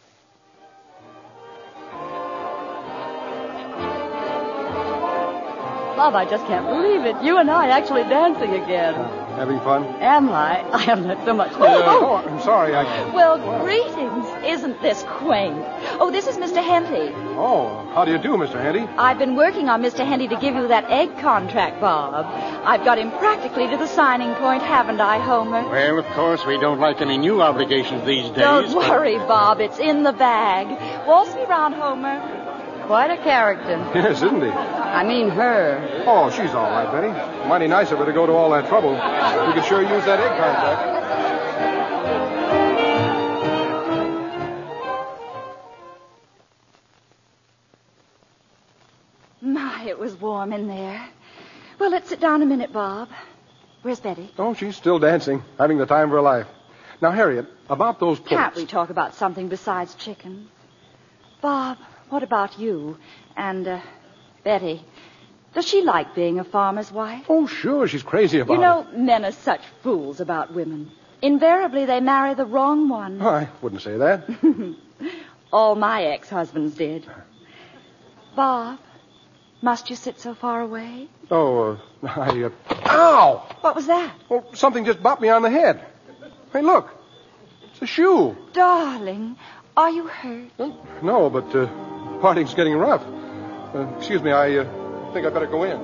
Speaker 4: Bob, I just can't believe it. You and I actually dancing again.
Speaker 3: Having fun?
Speaker 4: Am I? I haven't had so much fun.
Speaker 3: Oh, I'm sorry.
Speaker 6: Well, greetings. Isn't this quaint? Oh, this is Mr. Henty.
Speaker 3: Oh, how do you do, Mr. Henty?
Speaker 6: I've been working on Mr. Henty to give you that egg contract, Bob. I've got him practically to the signing point, haven't I, Homer?
Speaker 10: Well, of course, we don't like any new obligations these days.
Speaker 6: Don't worry, Bob. It's in the bag. Waltz me round, Homer.
Speaker 4: Quite a character.
Speaker 3: Yes, isn't he?
Speaker 4: I mean her.
Speaker 3: Oh, she's all right, Betty. Mighty nice of her to go to all that trouble. We could sure use that egg contract.
Speaker 6: My, it was warm in there. Well, let's sit down a minute, Bob. Where's Betty?
Speaker 3: Oh, she's still dancing, having the time of her life. Now, Harriet, about those pullets.
Speaker 6: Can't we talk about something besides chicken? Bob, what about you? And, Betty, does she like being a farmer's wife?
Speaker 3: Oh, sure, she's crazy about it.
Speaker 6: You know, men are such fools about women. Invariably, they marry the wrong one.
Speaker 3: I wouldn't say that.
Speaker 6: All my ex-husbands did. Bob, must you sit so far away?
Speaker 3: Oh, Ow!
Speaker 6: What was that?
Speaker 3: Oh, something just bopped me on the head. Hey, look. It's a shoe.
Speaker 6: Darling, are you hurt?
Speaker 3: No, but parting's getting rough. Excuse me, I think I better go in.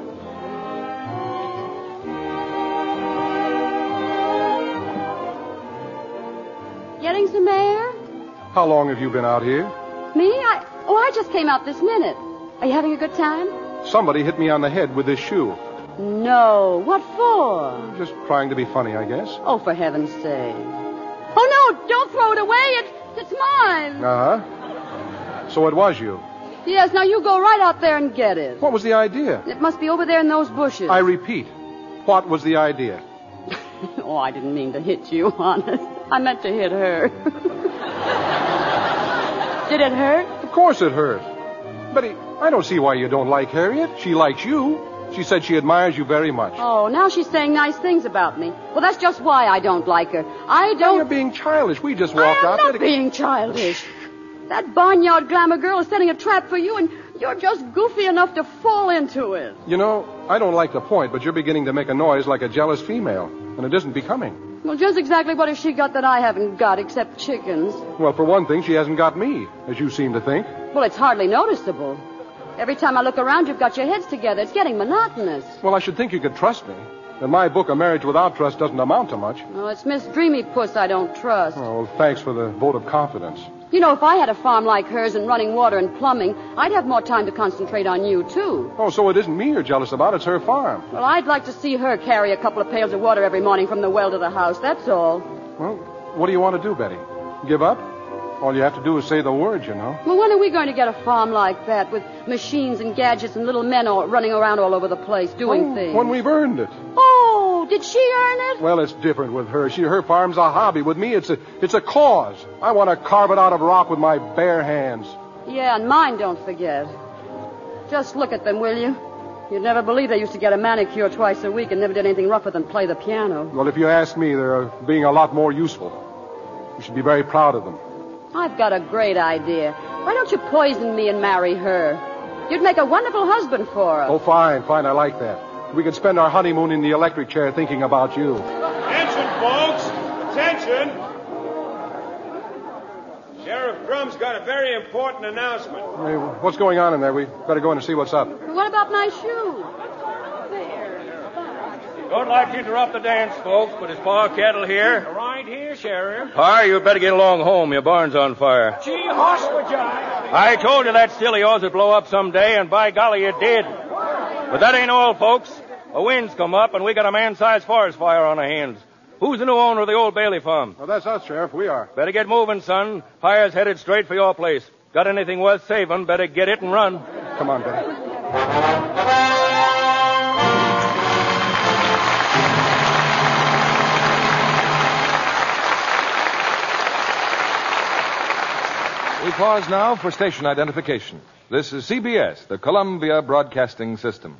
Speaker 4: Getting some air?
Speaker 3: How long have you been out here?
Speaker 4: Me? I just came out this minute. Are you having a good time?
Speaker 3: Somebody hit me on the head with this shoe.
Speaker 4: No. What for?
Speaker 3: Just trying to be funny, I guess.
Speaker 4: Oh, for heaven's sake. Oh, no, don't throw it away. It's mine.
Speaker 3: Uh-huh. So it was you.
Speaker 4: Yes, now you go right out there and get it.
Speaker 3: What was the idea?
Speaker 4: It must be over there in those bushes.
Speaker 3: I repeat, what was the idea?
Speaker 4: Oh, I didn't mean to hit you, honest. I meant to hit her. Did it hurt?
Speaker 3: Of course it hurt. Betty, I don't see why you don't like Harriet. She likes you. She said she admires you very much.
Speaker 4: Oh, now she's saying nice things about me. Well, that's just why I don't like her. I don't...
Speaker 3: Now you're being childish. We just walked out.
Speaker 4: I'm not being childish. That barnyard glamour girl is setting a trap for you, and you're just goofy enough to fall into it.
Speaker 3: You know, I don't like the point, but you're beginning to make a noise like a jealous female, and it isn't becoming.
Speaker 4: Well, just exactly what has she got that I haven't got, except chickens?
Speaker 3: Well, for one thing, she hasn't got me, as you seem to think.
Speaker 4: Well, it's hardly noticeable. Every time I look around, you've got your heads together. It's getting monotonous.
Speaker 3: Well, I should think you could trust me. In my book, a marriage without trust doesn't amount to much.
Speaker 4: Well, it's Miss Dreamy Puss I don't trust.
Speaker 3: Oh, well, thanks for the vote of confidence.
Speaker 4: You know, if I had a farm like hers and running water and plumbing, I'd have more time to concentrate on you, too.
Speaker 3: Oh, so it isn't me you're jealous about. It's her farm.
Speaker 4: Well, I'd like to see her carry a couple of pails of water every morning from the well to the house, that's all.
Speaker 3: Well, what do you want to do, Betty? Give up? All you have to do is say the word, you know.
Speaker 4: Well, when are we going to get a farm like that with machines and gadgets and little men all running around all over the place doing things?
Speaker 3: When we've earned it.
Speaker 4: Oh, did she earn it?
Speaker 3: Well, it's different with her. Her farm's a hobby. With me, it's a cause. I want to carve it out of rock with my bare hands.
Speaker 4: Yeah, and mine, don't forget. Just look at them, will you? You'd never believe they used to get a manicure twice a week and never did anything rougher than play the piano.
Speaker 3: Well, if you ask me, they're being a lot more useful. You should be very proud of them.
Speaker 4: I've got a great idea. Why don't you poison me and marry her? You'd make a wonderful husband for her.
Speaker 3: Oh, fine. I like that. We could spend our honeymoon in the electric chair thinking about you.
Speaker 11: Attention, folks! Attention! Sheriff Drum's got a very important announcement.
Speaker 3: Hey, what's going on in there? We better go in and see what's up.
Speaker 4: What about my shoe?
Speaker 5: Don't like to interrupt the dance, folks, but is Pa Kettle here? Right here, Sheriff. Pa, you better get along home. Your barn's on fire.
Speaker 11: Gee, hospital!
Speaker 5: I told you that still of yours would blow up someday, and by golly, it did. But that ain't all, folks. A wind's come up, and we got a man-sized forest fire on our hands. Who's the new owner of the old Bailey farm?
Speaker 3: Well, that's us, Sheriff. We are.
Speaker 5: Better get moving, son. Fire's headed straight for your place. Got anything worth saving, better get it and run.
Speaker 3: Come on, Betty.
Speaker 1: We pause now for station identification. This is CBS, the Columbia Broadcasting System.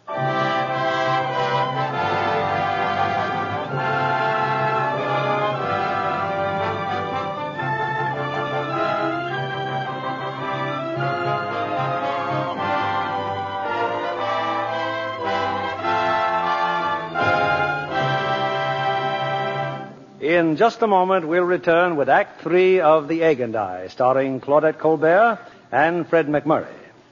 Speaker 2: In just a moment, we'll return with Act 3 of The Egg and I, starring Claudette Colbert and Fred McMurray.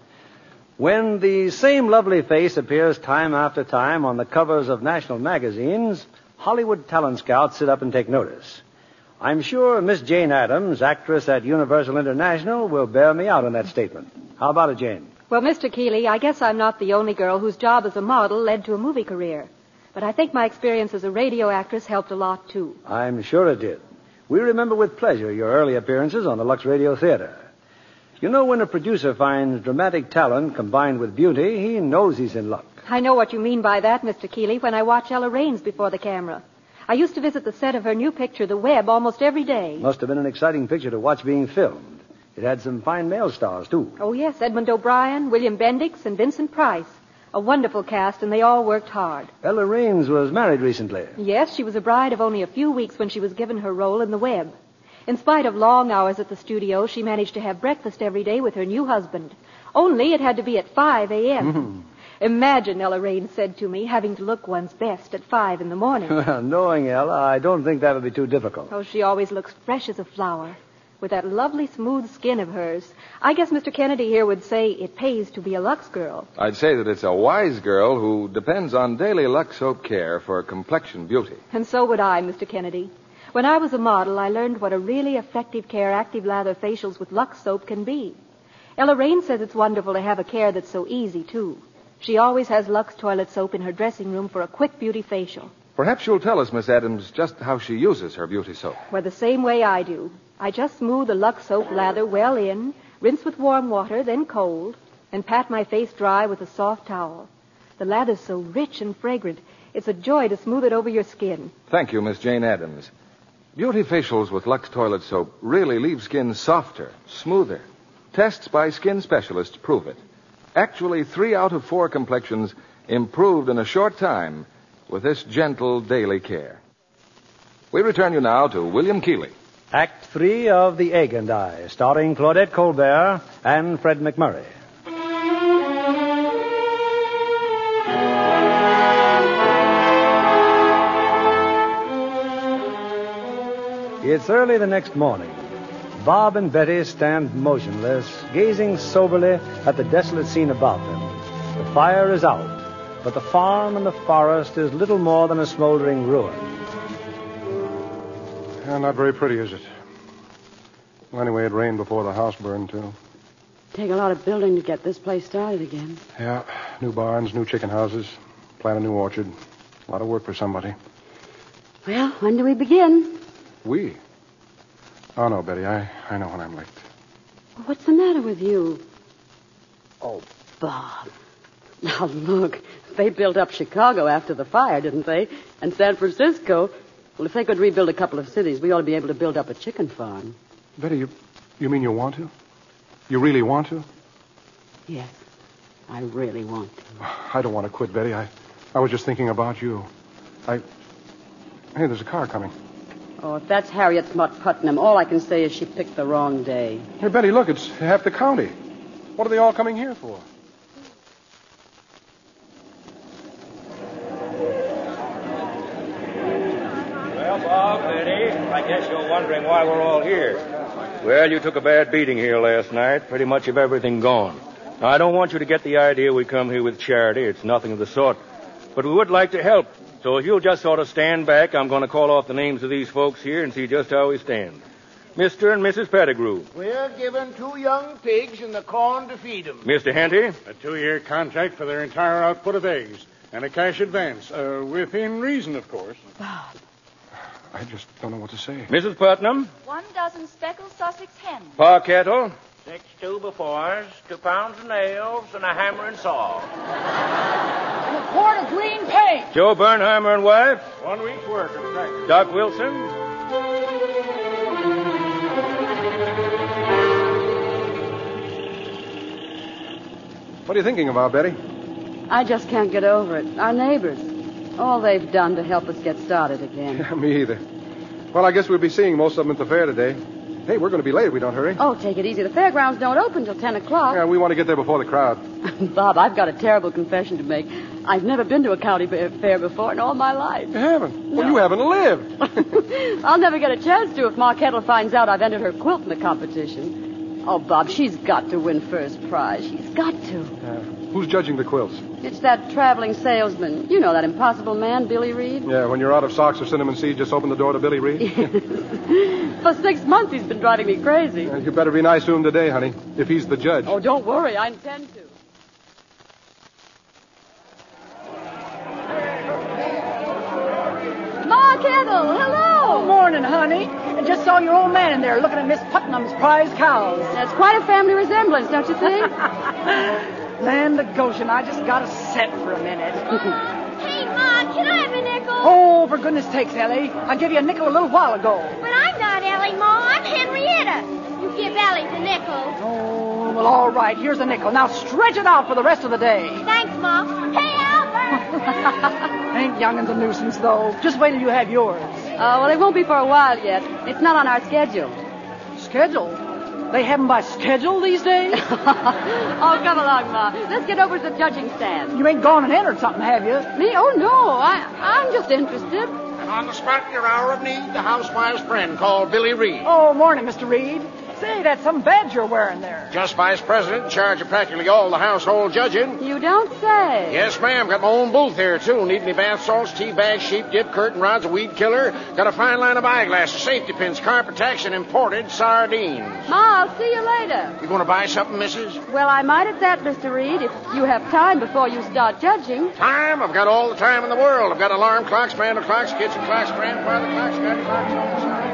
Speaker 2: When the same lovely face appears time after time on the covers of national magazines, Hollywood talent scouts sit up and take notice. I'm sure Miss Jane Addams, actress at Universal International, will bear me out on that statement. How about it, Jane?
Speaker 12: Well, Mr. Keeley, I guess I'm not the only girl whose job as a model led to a movie career. But I think my experience as a radio actress helped a lot, too.
Speaker 2: I'm sure it did. We remember with pleasure your early appearances on the Lux Radio Theater. You know, when a producer finds dramatic talent combined with beauty, he knows he's in luck.
Speaker 12: I know what you mean by that, Mr. Keeley, when I watch Ella Raines before the camera. I used to visit the set of her new picture, The Web, almost every day.
Speaker 2: Must have been an exciting picture to watch being filmed. It had some fine male stars, too.
Speaker 12: Oh, yes, Edmund O'Brien, William Bendix, and Vincent Price. A wonderful cast, and they all worked hard.
Speaker 2: Ella Raines was married recently.
Speaker 12: Yes, she was a bride of only a few weeks when she was given her role in The Web. In spite of long hours at the studio, she managed to have breakfast every day with her new husband. Only it had to be at 5 a.m.
Speaker 2: Mm-hmm.
Speaker 12: Imagine, Ella Raines said to me, having to look one's best at 5 in the morning.
Speaker 2: Well, knowing Ella, I don't think that would be too difficult.
Speaker 12: Oh, she always looks fresh as a flower. With that lovely smooth skin of hers. I guess Mr. Kennedy here would say it pays to be a Lux girl.
Speaker 1: I'd say that it's a wise girl who depends on daily Lux soap care for complexion beauty.
Speaker 12: And so would I, Mr. Kennedy. When I was a model, I learned what a really effective care active lather facials with Lux soap can be. Ella Raines says it's wonderful to have a care that's so easy, too. She always has Lux toilet soap in her dressing room for a quick beauty facial.
Speaker 1: Perhaps you'll tell us, Miss Addams, just how she uses her beauty soap.
Speaker 12: Well, the same way I do. I just smooth the Lux soap lather well in, rinse with warm water, then cold, and pat my face dry with a soft towel. The lather's so rich and fragrant, it's a joy to smooth it over your skin.
Speaker 1: Thank you, Miss Jane Addams. Beauty facials with Lux toilet soap really leave skin softer, smoother. Tests by skin specialists prove it. Actually, 3 out of 4 complexions improved in a short time with this gentle daily care. We return you now to William Keeley.
Speaker 2: Act 3 of The Egg and I, starring Claudette Colbert and Fred McMurray. It's early the next morning. Bob and Betty stand motionless, gazing soberly at the desolate scene about them. The fire is out, but the farm and the forest is little more than a smoldering ruin.
Speaker 3: Yeah, not very pretty, is it? Well, anyway, it rained before the house burned, too.
Speaker 4: Take a lot of building to get this place started again.
Speaker 3: Yeah, new barns, new chicken houses, plant a new orchard. A lot of work for somebody.
Speaker 4: Well, when do we begin?
Speaker 3: We? Oh, no, Betty. I know when I'm late.
Speaker 4: What's the matter with you? Oh, Bob. Now, look. They built up Chicago after the fire, didn't they? And San Francisco. Well, if they could rebuild a couple of cities, we ought to be able to build up a chicken farm.
Speaker 3: Betty, you mean you want to? You really want to?
Speaker 4: Yes. I really want to.
Speaker 3: I don't want to quit, Betty. I was just thinking about you. Hey, there's a car coming.
Speaker 4: Oh, if that's Harriet Mutt Putnam, all I can say is she picked the wrong day.
Speaker 3: Hey, Betty, look, it's half the county. What are they all coming here for?
Speaker 5: Well, Bob, Betty, I guess you're wondering why we're all here. Well, you took a bad beating here last night. Pretty much of everything gone. Now, I don't want you to get the idea we come here with charity. It's nothing of the sort. But we would like to help. So if you'll just sort of stand back, I'm going to call off the names of these folks here and see just how we stand. Mr. and Mrs. Pettigrew.
Speaker 10: We're given 2 young pigs and the corn to feed them.
Speaker 5: Mr. Henty.
Speaker 10: A 2-year contract for their entire output of eggs and a cash advance, within reason, of course.
Speaker 3: I just don't know what to say.
Speaker 5: Mrs. Putnam.
Speaker 6: 1 dozen speckled Sussex hens.
Speaker 5: Pa Kettle.
Speaker 13: 6 2x4s, 2 pounds of nails, and a hammer and saw.
Speaker 9: And a quart of green paint.
Speaker 5: Joe Bernheimer and wife.
Speaker 11: 1 week's work, exactly.
Speaker 5: Doc Wilson.
Speaker 3: What are you thinking about, Betty?
Speaker 4: I just can't get over it. Our neighbors. All they've done to help us get started again.
Speaker 3: Yeah, me either. Well, I guess we'll be seeing most of them at the fair today. Hey, we're going to be late if we don't hurry.
Speaker 4: Oh, take it easy. The fairgrounds don't open till 10 o'clock.
Speaker 3: Yeah, we want to get there before the crowd.
Speaker 4: Bob, I've got a terrible confession to make. I've never been to a county fair before in all my life.
Speaker 3: You haven't?
Speaker 4: No.
Speaker 3: Well, you haven't lived.
Speaker 4: I'll never get a chance to if Ma Kettle finds out I've entered her quilt in the competition. Oh, Bob, she's got to win first prize. She's got to.
Speaker 3: Who's judging the quilts?
Speaker 4: It's that traveling salesman. You know that impossible man, Billy Reed?
Speaker 3: Yeah, when you're out of socks or cinnamon seeds, just open the door to Billy Reed.
Speaker 4: For 6 months he's been driving me crazy.
Speaker 3: You better be nice to him today, honey, if he's the judge.
Speaker 4: Oh, don't worry. I intend to. Ma Kettle, hello.
Speaker 9: Good morning, honey. I just saw your old man in there looking at Miss Putnam's prize cows.
Speaker 4: That's quite a family resemblance, don't you think?
Speaker 9: Land of Goshen, I just got to set for a minute.
Speaker 6: Hey, Ma, can I have a nickel?
Speaker 9: Oh, for goodness sakes, Ellie. I gave you a nickel a little while ago.
Speaker 6: But I'm not Ellie, Ma. I'm Henrietta. You give Ellie the nickel.
Speaker 9: Oh, well, all right. Here's a nickel. Now stretch it out for the rest of the day.
Speaker 6: Thanks, Ma. Hey, Albert!
Speaker 9: Ain't young'un's a nuisance, though. Just wait till you have yours.
Speaker 4: Oh, well, it won't be for a while yet. It's not on our schedule.
Speaker 9: Schedule? They have them by schedule these days?
Speaker 4: Oh, come along, Ma. Let's get over to the judging stand.
Speaker 9: You ain't gone and entered something, have you?
Speaker 4: Me? Oh, no. I'm just interested.
Speaker 10: And on the spot in your hour of need, the housewife's friend called Billy Reed.
Speaker 9: Oh, morning, Mr. Reed. Say, that's some badge you're wearing there.
Speaker 10: Just vice president in charge of practically all the household judging.
Speaker 4: You don't say.
Speaker 10: Yes, ma'am. Got my own booth here, too. Need any bath salts, tea bags, sheep dip, curtain rods, a weed killer. Got a fine line of eyeglasses, safety pins, car protection, imported sardines.
Speaker 4: Ma, I'll see you later.
Speaker 10: You going to buy something, missus?
Speaker 4: Well, I might at that, Mr. Reed, if you have time before you start judging.
Speaker 10: Time? I've got all the time in the world. I've got alarm clocks, mandel clocks, kitchen clocks, grandfather clocks, got clocks on the side.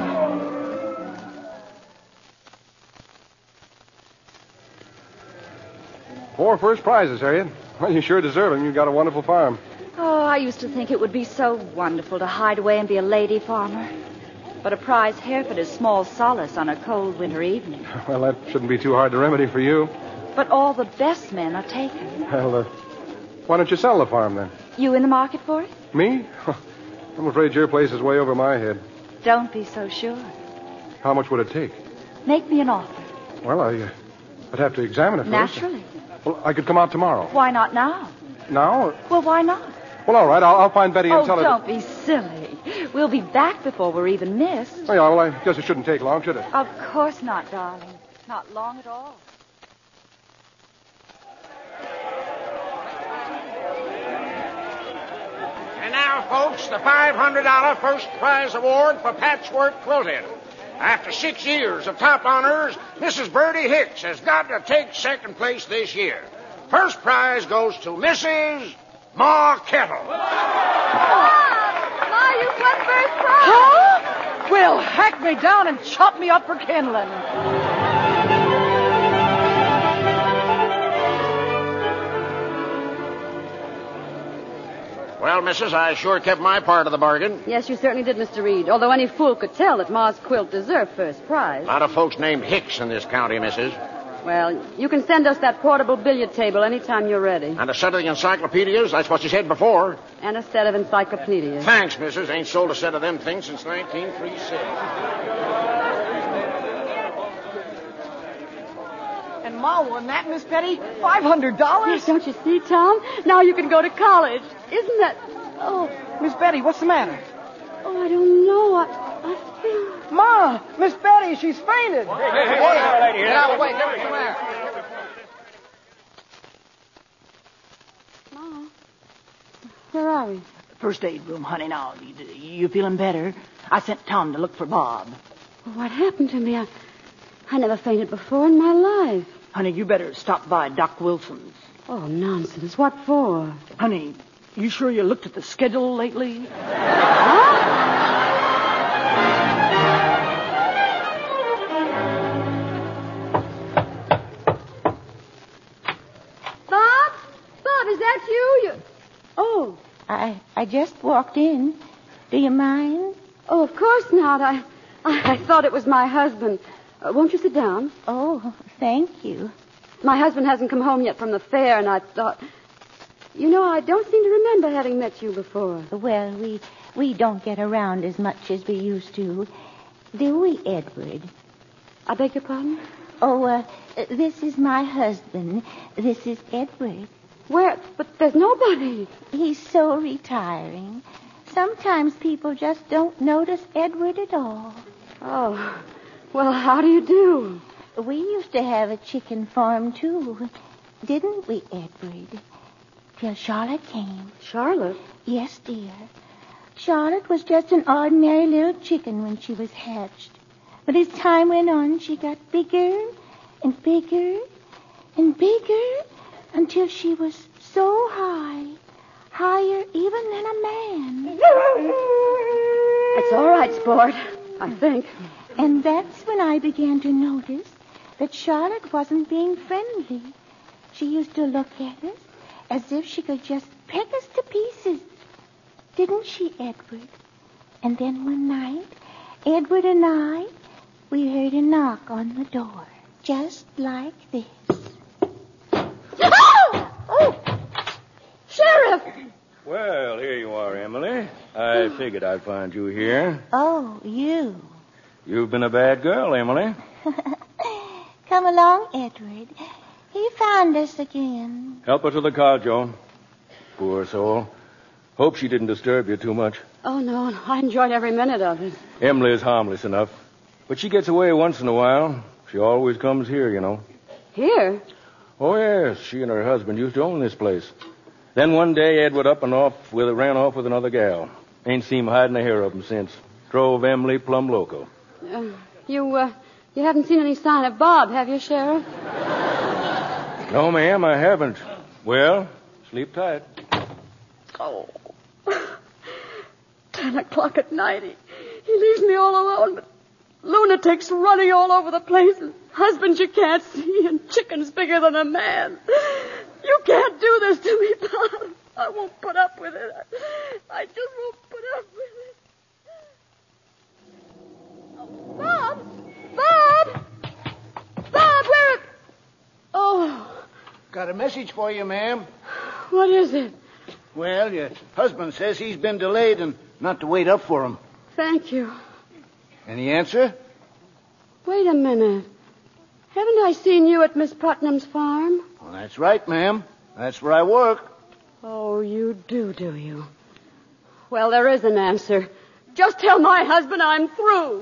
Speaker 3: 4 first prizes, Harriet. Well, you sure deserve them. You got a wonderful farm.
Speaker 6: Oh, I used to think it would be so wonderful to hide away and be a lady farmer. But a prize Hereford is small solace on a cold winter evening.
Speaker 3: Well, that shouldn't be too hard to remedy for you.
Speaker 6: But all the best men are taken.
Speaker 3: Well, why don't you sell the farm, then?
Speaker 6: You in the market for it?
Speaker 3: Me? I'm afraid your place is way over my head.
Speaker 6: Don't be so sure.
Speaker 3: How much would it take?
Speaker 6: Make me an offer.
Speaker 3: Well, I'd have to examine it first.
Speaker 6: Naturally.
Speaker 3: Well, I could come out tomorrow.
Speaker 6: Why not now?
Speaker 3: Now?
Speaker 6: Well, why not?
Speaker 3: Well, all right. I'll find Betty and tell her.
Speaker 6: Oh, don't be silly. We'll be back before we're even missed.
Speaker 3: Oh, yeah, well, I guess it shouldn't take long, should it?
Speaker 6: Of course not, darling. Not long at all.
Speaker 10: And now, folks, the $500 first prize award for patchwork quilting. After 6 years of top honors, Mrs. Birdie Hicks has got to take second place this year. First prize goes to Mrs. Ma Kettle.
Speaker 4: Ma, you won first prize.
Speaker 9: Huh? Will hack me down and chop me up for kindling.
Speaker 10: Well, missus, I sure kept my part of the bargain.
Speaker 4: Yes, you certainly did, Mr. Reed. Although any fool could tell that Ma's quilt deserved first prize.
Speaker 10: A lot of folks named Hicks in this county, missus.
Speaker 4: Well, you can send us that portable billiard table anytime you're ready.
Speaker 10: And a set of the encyclopedias, that's what you said before.
Speaker 4: And a set of encyclopedias.
Speaker 10: Thanks, missus. Ain't sold a set of them things since 1936.
Speaker 9: And Ma won that, Miss Betty? $500?
Speaker 4: Yes, don't you see, Tom? Now you can go to college. Isn't that... Oh,
Speaker 9: Miss Betty, what's the matter?
Speaker 4: oh, I don't know. I feel...
Speaker 9: Ma! Miss Betty, she's fainted.
Speaker 13: Hey, lady here.
Speaker 11: Get out of the way. Give her some air.
Speaker 4: Ma, where are we?
Speaker 9: First aid room, honey. Now, you feeling better? I sent Tom to look for Bob.
Speaker 4: What happened to me? I never fainted before in my life.
Speaker 9: Honey, you better stop by Doc Wilson's.
Speaker 4: Oh, nonsense. What for?
Speaker 9: Honey, you sure you looked at the schedule lately?
Speaker 4: Bob, is that you? Oh.
Speaker 14: I just walked in. Do you mind?
Speaker 4: Oh, of course not. I thought it was my husband. Won't you sit down?
Speaker 14: Oh, thank you.
Speaker 4: My husband hasn't come home yet from the fair, and I thought... You know, I don't seem to remember having met you before.
Speaker 14: Well, we don't get around as much as we used to. Do we, Edward?
Speaker 4: I beg your pardon?
Speaker 14: Oh, this is my husband. This is Edward.
Speaker 4: Where? But there's nobody.
Speaker 14: He's so retiring. Sometimes people just don't notice Edward at all.
Speaker 4: Oh, well, how do you do?
Speaker 14: We used to have a chicken farm, too. Didn't we, Edward? Till Charlotte came.
Speaker 4: Charlotte?
Speaker 14: Yes, dear. Charlotte was just an ordinary little chicken when she was hatched. But as time went on, she got bigger and bigger and bigger until she was so high, higher even than a man.
Speaker 4: It's all right, sport, I think.
Speaker 14: And that's when I began to notice that Charlotte wasn't being friendly. She used to look at us as if she could just peck us to pieces. Didn't she, Edward? And then one night, Edward and we heard a knock on the door, just like this.
Speaker 4: Oh! Sheriff!
Speaker 5: Well, here you are, Emily. I figured I'd find you here.
Speaker 14: Oh, you.
Speaker 5: You've been a bad girl, Emily.
Speaker 14: Come along, Edward. He found us again.
Speaker 5: Help her to the car, Joe. Poor soul. Hope she didn't disturb you too much.
Speaker 4: Oh, no, I enjoyed every minute of it.
Speaker 5: Emily is harmless enough. But she gets away once in a while. She always comes here, you know.
Speaker 4: Here?
Speaker 5: Oh, yes. She and her husband used to own this place. Then one day, Edward ran off with another gal. Ain't seen him hiding a hair of him since. Drove Emily plumb loco.
Speaker 4: You haven't seen any sign of Bob, have you, Sheriff?
Speaker 5: No, ma'am, I haven't. Well, sleep tight.
Speaker 4: Oh. 10 o'clock at night. He leaves me all alone, but lunatics running all over the place, and husbands you can't see, and chickens bigger than a man. You can't do this to me, Bob. I won't put up with it. I just won't put up with it. Oh, Bob! Bob, where... Oh.
Speaker 11: Got a message for you, ma'am.
Speaker 4: What is it?
Speaker 11: Well, your husband says he's been delayed and not to wait up for him.
Speaker 4: Thank you.
Speaker 11: Any answer?
Speaker 4: Wait a minute. Haven't I seen you at Miss Putnam's farm?
Speaker 11: Well, that's right, ma'am. That's where I work.
Speaker 4: Oh, you do you? Well, there is an answer. Just tell my husband I'm through.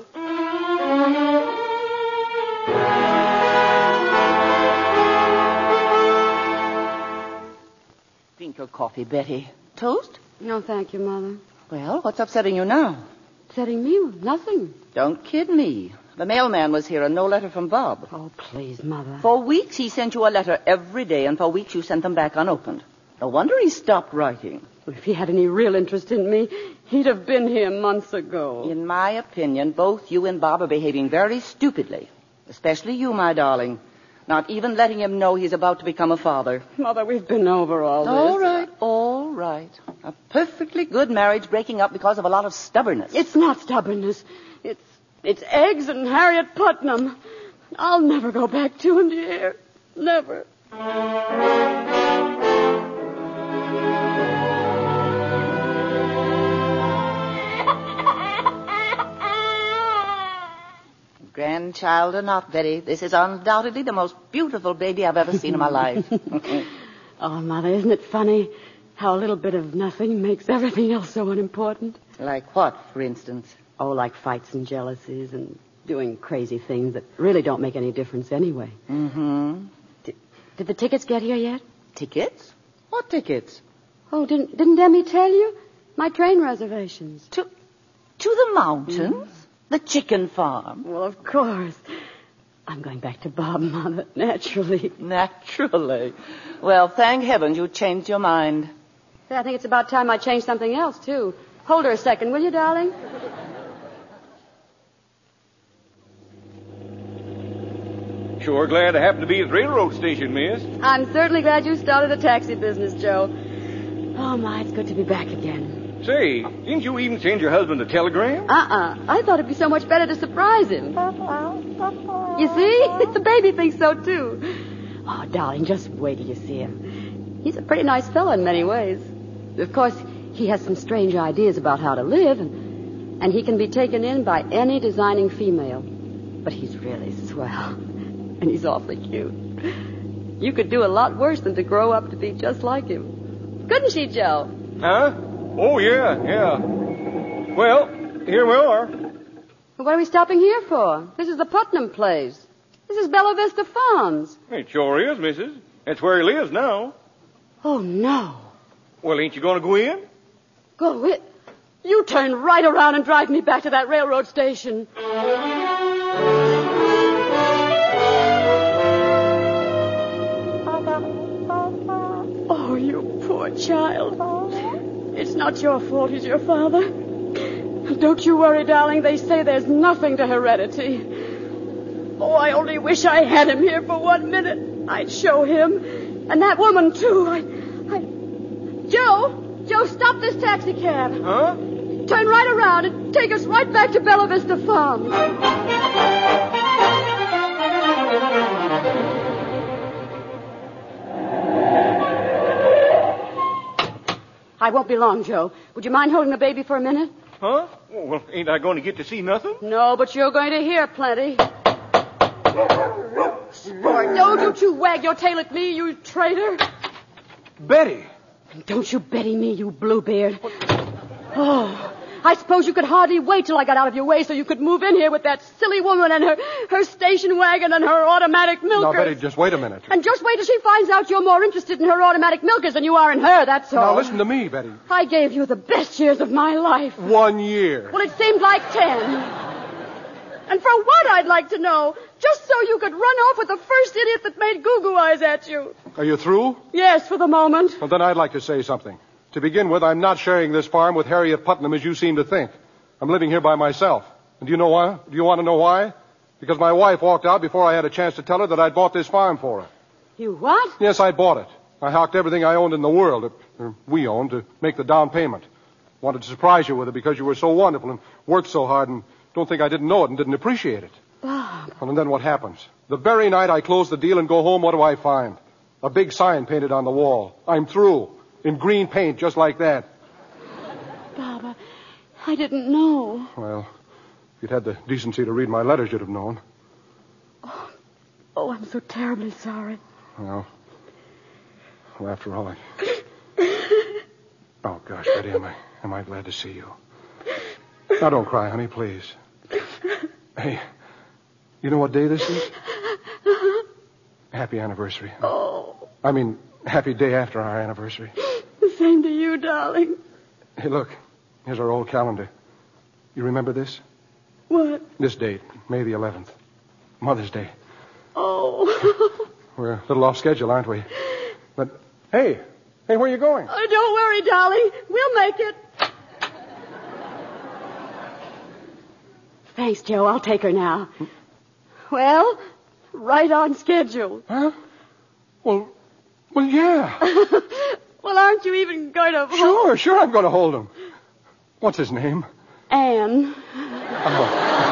Speaker 8: Drink your coffee, Betty. Toast?
Speaker 4: No, thank you, Mother.
Speaker 8: Well, what's upsetting you now?
Speaker 4: Upsetting me? Nothing.
Speaker 8: Don't kid me. The mailman was here and no letter from Bob.
Speaker 4: Oh, please, Mother.
Speaker 8: For weeks he sent you a letter every day, and for weeks you sent them back unopened. No wonder he stopped writing.
Speaker 15: If he had any real interest in me, he'd have been here months ago.
Speaker 16: In my opinion, both you and Bob are behaving very stupidly. Especially you, my darling. Not even letting him know he's about to become a father.
Speaker 15: Mother, we've been over all this.
Speaker 16: All right. A perfectly good marriage breaking up because of a lot of stubbornness.
Speaker 15: It's not stubbornness. It's eggs and Harriet Putnam. I'll never go back to him, dear. Never.
Speaker 16: Grandchild or not, Betty, this is undoubtedly the most beautiful baby I've ever seen in my life.
Speaker 15: Oh, Mother, isn't it funny how a little bit of nothing makes everything else so unimportant?
Speaker 16: Like what, for instance?
Speaker 15: Oh, like fights and jealousies and doing crazy things that really don't make any difference anyway.
Speaker 16: Mm-hmm.
Speaker 15: Did the tickets get here yet?
Speaker 16: Tickets? What tickets?
Speaker 15: Oh, didn't Emmy tell you? My train reservations.
Speaker 16: To the mountains? Mm. The chicken farm?
Speaker 15: Well, of course. I'm going back to Bob, Mother, naturally.
Speaker 16: Naturally. Well, thank heavens you changed your mind.
Speaker 15: I think it's about time I changed something else, too. Hold her a second, will you, darling?
Speaker 5: Sure glad to happen to be at the railroad station, miss.
Speaker 15: I'm certainly glad you started the taxi business, Joe. Oh, my, it's good to be back again.
Speaker 5: Say, didn't you even send your husband a telegram?
Speaker 15: I thought it'd be so much better to surprise him. You see? The baby thinks so, too. Oh, darling, just wait till you see him. He's a pretty nice fellow in many ways. Of course, he has some strange ideas about how to live, and he can be taken in by any designing female. But he's really swell, and he's awfully cute. You could do a lot worse than to grow up to be just like him. Couldn't she, Joe?
Speaker 5: Huh? Oh, yeah. Well, here we are.
Speaker 15: What are we stopping here for? This is the Putnam place. This is Bella Vista Farms.
Speaker 5: It sure is, missus. That's where he lives now.
Speaker 15: Oh, no.
Speaker 5: Well, ain't you going to go in?
Speaker 15: Go in? You turn right around and drive me back to that railroad station. Oh, you poor child. It's not your fault he's your father. Don't you worry, darling. They say there's nothing to heredity. Oh, I only wish I had him here for 1 minute. I'd show him. And that woman, too. Joe, stop this taxi cab.
Speaker 5: Huh?
Speaker 15: Turn right around and take us right back to Bella Vista Farms. I won't be long, Joe. Would you mind holding the baby for a minute?
Speaker 5: Huh? Well, ain't I going to get to see nothing?
Speaker 15: No, but you're going to hear plenty. Sport, don't you wag your tail at me, you traitor.
Speaker 3: Betty!
Speaker 15: Don't you Betty me, you Bluebeard. Oh, I suppose you could hardly wait till I got out of your way so you could move in here with that silly woman and her station wagon and her automatic milkers.
Speaker 3: Now, Betty, just wait a minute.
Speaker 15: And just wait till she finds out you're more interested in her automatic milkers than you are in her, that's all.
Speaker 3: Now, listen to me, Betty.
Speaker 15: I gave you the best years of my life.
Speaker 3: 1 year.
Speaker 15: Well, it seemed like 10. And for what, I'd like to know? Just so you could run off with the first idiot that made goo-goo eyes at you.
Speaker 3: Are you through?
Speaker 15: Yes, for the moment.
Speaker 3: Well, then I'd like to say something. To begin with, I'm not sharing this farm with Harriet Putnam as you seem to think. I'm living here by myself. And do you know why? Do you want to know why? Because my wife walked out before I had a chance to tell her that I'd bought this farm for her.
Speaker 15: You what?
Speaker 3: Yes, I bought it. I hocked everything I owned in the world, or we owned, to make the down payment. Wanted to surprise you with it because you were so wonderful and worked so hard and don't think I didn't know it and didn't appreciate it.
Speaker 15: Bob.
Speaker 3: Well, and then what happens? The very night I close the deal and go home, what do I find? A big sign painted on the wall. I'm through. In green paint, just like that.
Speaker 15: Bob, I didn't know.
Speaker 3: Well, if you'd had the decency to read my letters, you'd have known.
Speaker 15: Oh, I'm so terribly sorry.
Speaker 3: Well, after all, Oh, gosh, Betty, am I glad to see you. Now, don't cry, honey, please. Hey, you know what day this is? Happy anniversary.
Speaker 15: Oh.
Speaker 3: I mean, happy day after our anniversary.
Speaker 15: The same to you, darling.
Speaker 3: Hey, look. Here's our old calendar. You remember this?
Speaker 15: What?
Speaker 3: This date, May the 11th. Mother's Day.
Speaker 15: Oh.
Speaker 3: We're a little off schedule, aren't we? But, hey, Hey, where are you going?
Speaker 4: Oh, don't worry, darling. We'll make it. Thanks, Joe. I'll take her now. Well, right on schedule.
Speaker 3: Huh? Well, yeah.
Speaker 4: Well, aren't you even going to...
Speaker 3: Sure, I'm going to hold him. What's his name?
Speaker 4: Anne.
Speaker 3: Oh.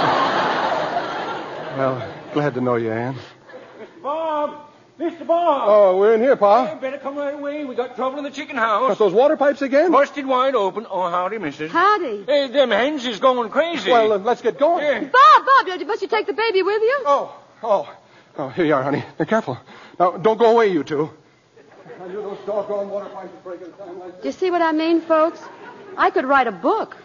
Speaker 3: Well, glad to know you, Anne.
Speaker 5: Bob! Mr. Bob!
Speaker 3: Oh, we're in here, Pa.
Speaker 5: Hey, better come right away. We got trouble in the chicken house.
Speaker 3: Got those water pipes again?
Speaker 5: Busted wide open. Oh, howdy, missus.
Speaker 4: Howdy.
Speaker 5: Hey, them hens is going crazy.
Speaker 3: Well, let's get going.
Speaker 5: Yeah.
Speaker 4: Bob, must you take the baby with you?
Speaker 3: Oh, here you are, honey. Be careful. Now, don't go away, you two. I knew those doggone water pipes would break at a time like this.
Speaker 4: Do you see what I mean, folks? I could write a book.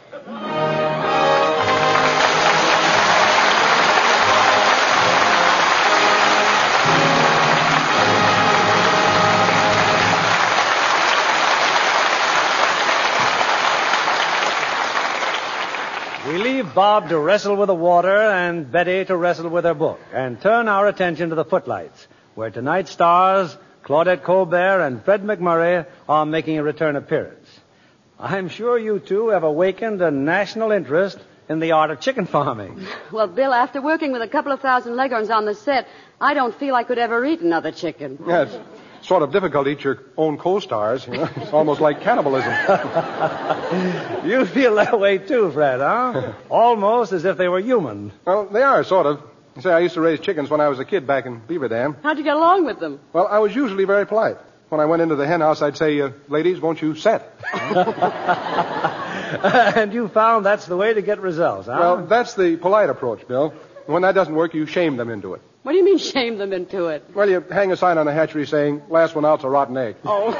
Speaker 2: We leave Bob to wrestle with the water and Betty to wrestle with her book and turn our attention to the footlights, where tonight's stars, Claudette Colbert and Fred McMurray, are making a return appearance. I'm sure you two have awakened a national interest in the art of chicken farming.
Speaker 4: Well, Bill, after working with a couple of thousand Leghorns on the set, I don't feel I could ever eat another chicken.
Speaker 3: Yeah, it's sort of difficult to eat your own co-stars. You know? It's almost like cannibalism.
Speaker 2: You feel that way too, Fred, huh? Almost as if they were human.
Speaker 3: Well, they are, sort of. You say, I used to raise chickens when I was a kid back in Beaver Dam.
Speaker 4: How'd you get along with them?
Speaker 3: Well, I was usually very polite. When I went into the hen house, I'd say, ladies, won't you set?
Speaker 2: And you found that's the way to get results, huh?
Speaker 3: Well, that's the polite approach, Bill. When that doesn't work, you shame them into it.
Speaker 4: What do you mean shame them into it?
Speaker 3: Well, you hang a sign on the hatchery saying, last one out's a rotten egg.
Speaker 4: Oh.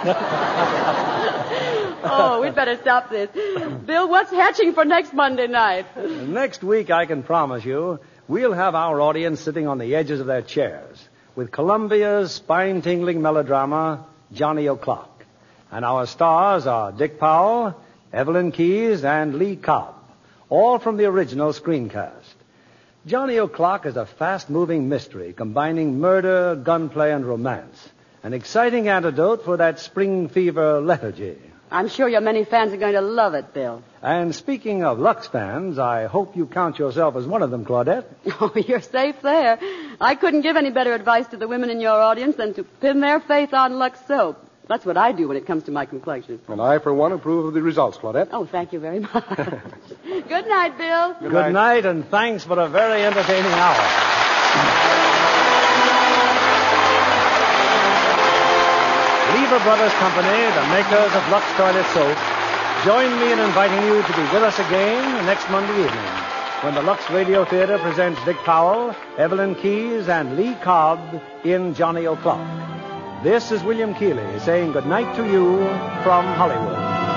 Speaker 4: Oh, we'd better stop this. Bill, what's hatching for next Monday night?
Speaker 2: Next week, I can promise you, we'll have our audience sitting on the edges of their chairs with Columbia's spine-tingling melodrama, Johnny O'Clock. And our stars are Dick Powell, Evelyn Keyes, and Lee Cobb, all from the original screencast. Johnny O'Clock is a fast-moving mystery combining murder, gunplay, and romance. An exciting antidote for that spring fever lethargy.
Speaker 4: I'm sure your many fans are going to love it, Bill.
Speaker 2: And speaking of Lux fans, I hope you count yourself as one of them, Claudette.
Speaker 4: Oh, you're safe there. I couldn't give any better advice to the women in your audience than to pin their faith on Lux soap. That's what I do when it comes to my complexion.
Speaker 3: And I, for one, approve of the results, Claudette.
Speaker 4: Oh, thank you very much. Good night, Bill.
Speaker 2: Good night, and thanks for a very entertaining hour. Lever Brothers Company, the makers of Lux Toilet Soap, join me in inviting you to be with us again next Monday evening when the Lux Radio Theater presents Dick Powell, Evelyn Keyes, and Lee Cobb in Johnny O'Clock. This is William Keeley saying good night to you from Hollywood.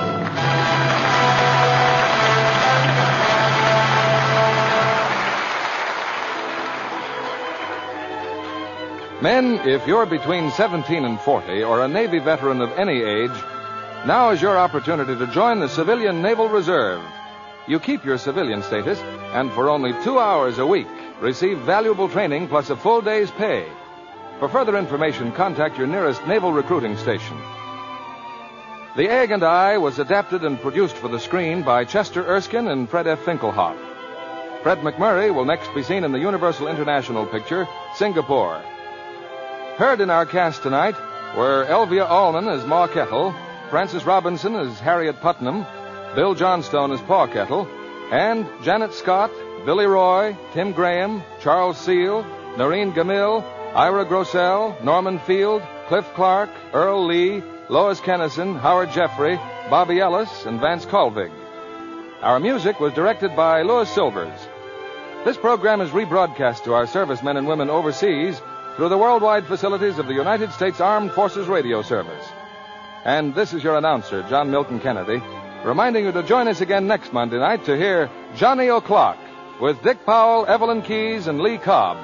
Speaker 1: Men, if you're between 17 and 40 or a Navy veteran of any age, now is your opportunity to join the Civilian Naval Reserve. You keep your civilian status, and for only 2 hours a week, receive valuable training plus a full day's pay. For further information, contact your nearest naval recruiting station. The Egg and I was adapted and produced for the screen by Chester Erskine and Fred F. Finkelhoff. Fred McMurray will next be seen in the Universal International picture, Singapore. Heard in our cast tonight were Elvia Allman as Ma Kettle, Frances Robinson as Harriet Putnam, Bill Johnstone as Pa Kettle, and Janet Scott, Billy Roy, Tim Graham, Charles Seal, Noreen Gamil, Ira Grossell, Norman Field, Cliff Clark, Earl Lee, Lois Kennison, Howard Jeffrey, Bobby Ellis, and Vance Colvig. Our music was directed by Louis Silvers. This program is rebroadcast to our servicemen and women overseas through the worldwide facilities of the United States Armed Forces Radio Service. And this is your announcer, John Milton Kennedy, reminding you to join us again next Monday night to hear Johnny O'Clock with Dick Powell, Evelyn Keyes, and Lee Cobb.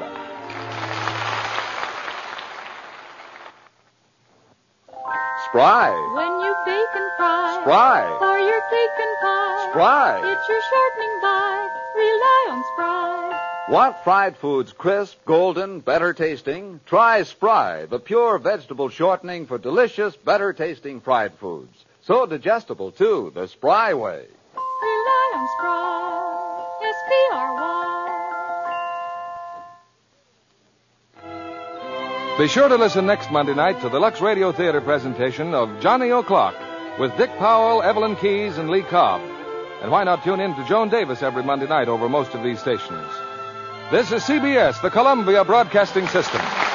Speaker 1: Spry.
Speaker 17: When you bake and fry.
Speaker 1: Spry.
Speaker 17: For your cake and pie.
Speaker 1: Spry.
Speaker 17: It's your shortening by. Rely on Spry.
Speaker 18: Want fried foods crisp, golden, better tasting? Try Spry, the pure vegetable shortening for delicious, better tasting fried foods. So digestible, too, the Spry way.
Speaker 17: Rely on Spry. S-P-R-Y.
Speaker 1: Be sure to listen next Monday night to the Lux Radio Theater presentation of Johnny O'Clock with Dick Powell, Evelyn Keyes, and Lee Cobb. And why not tune in to Joan Davis every Monday night over most of these stations? This is CBS, the Columbia Broadcasting System.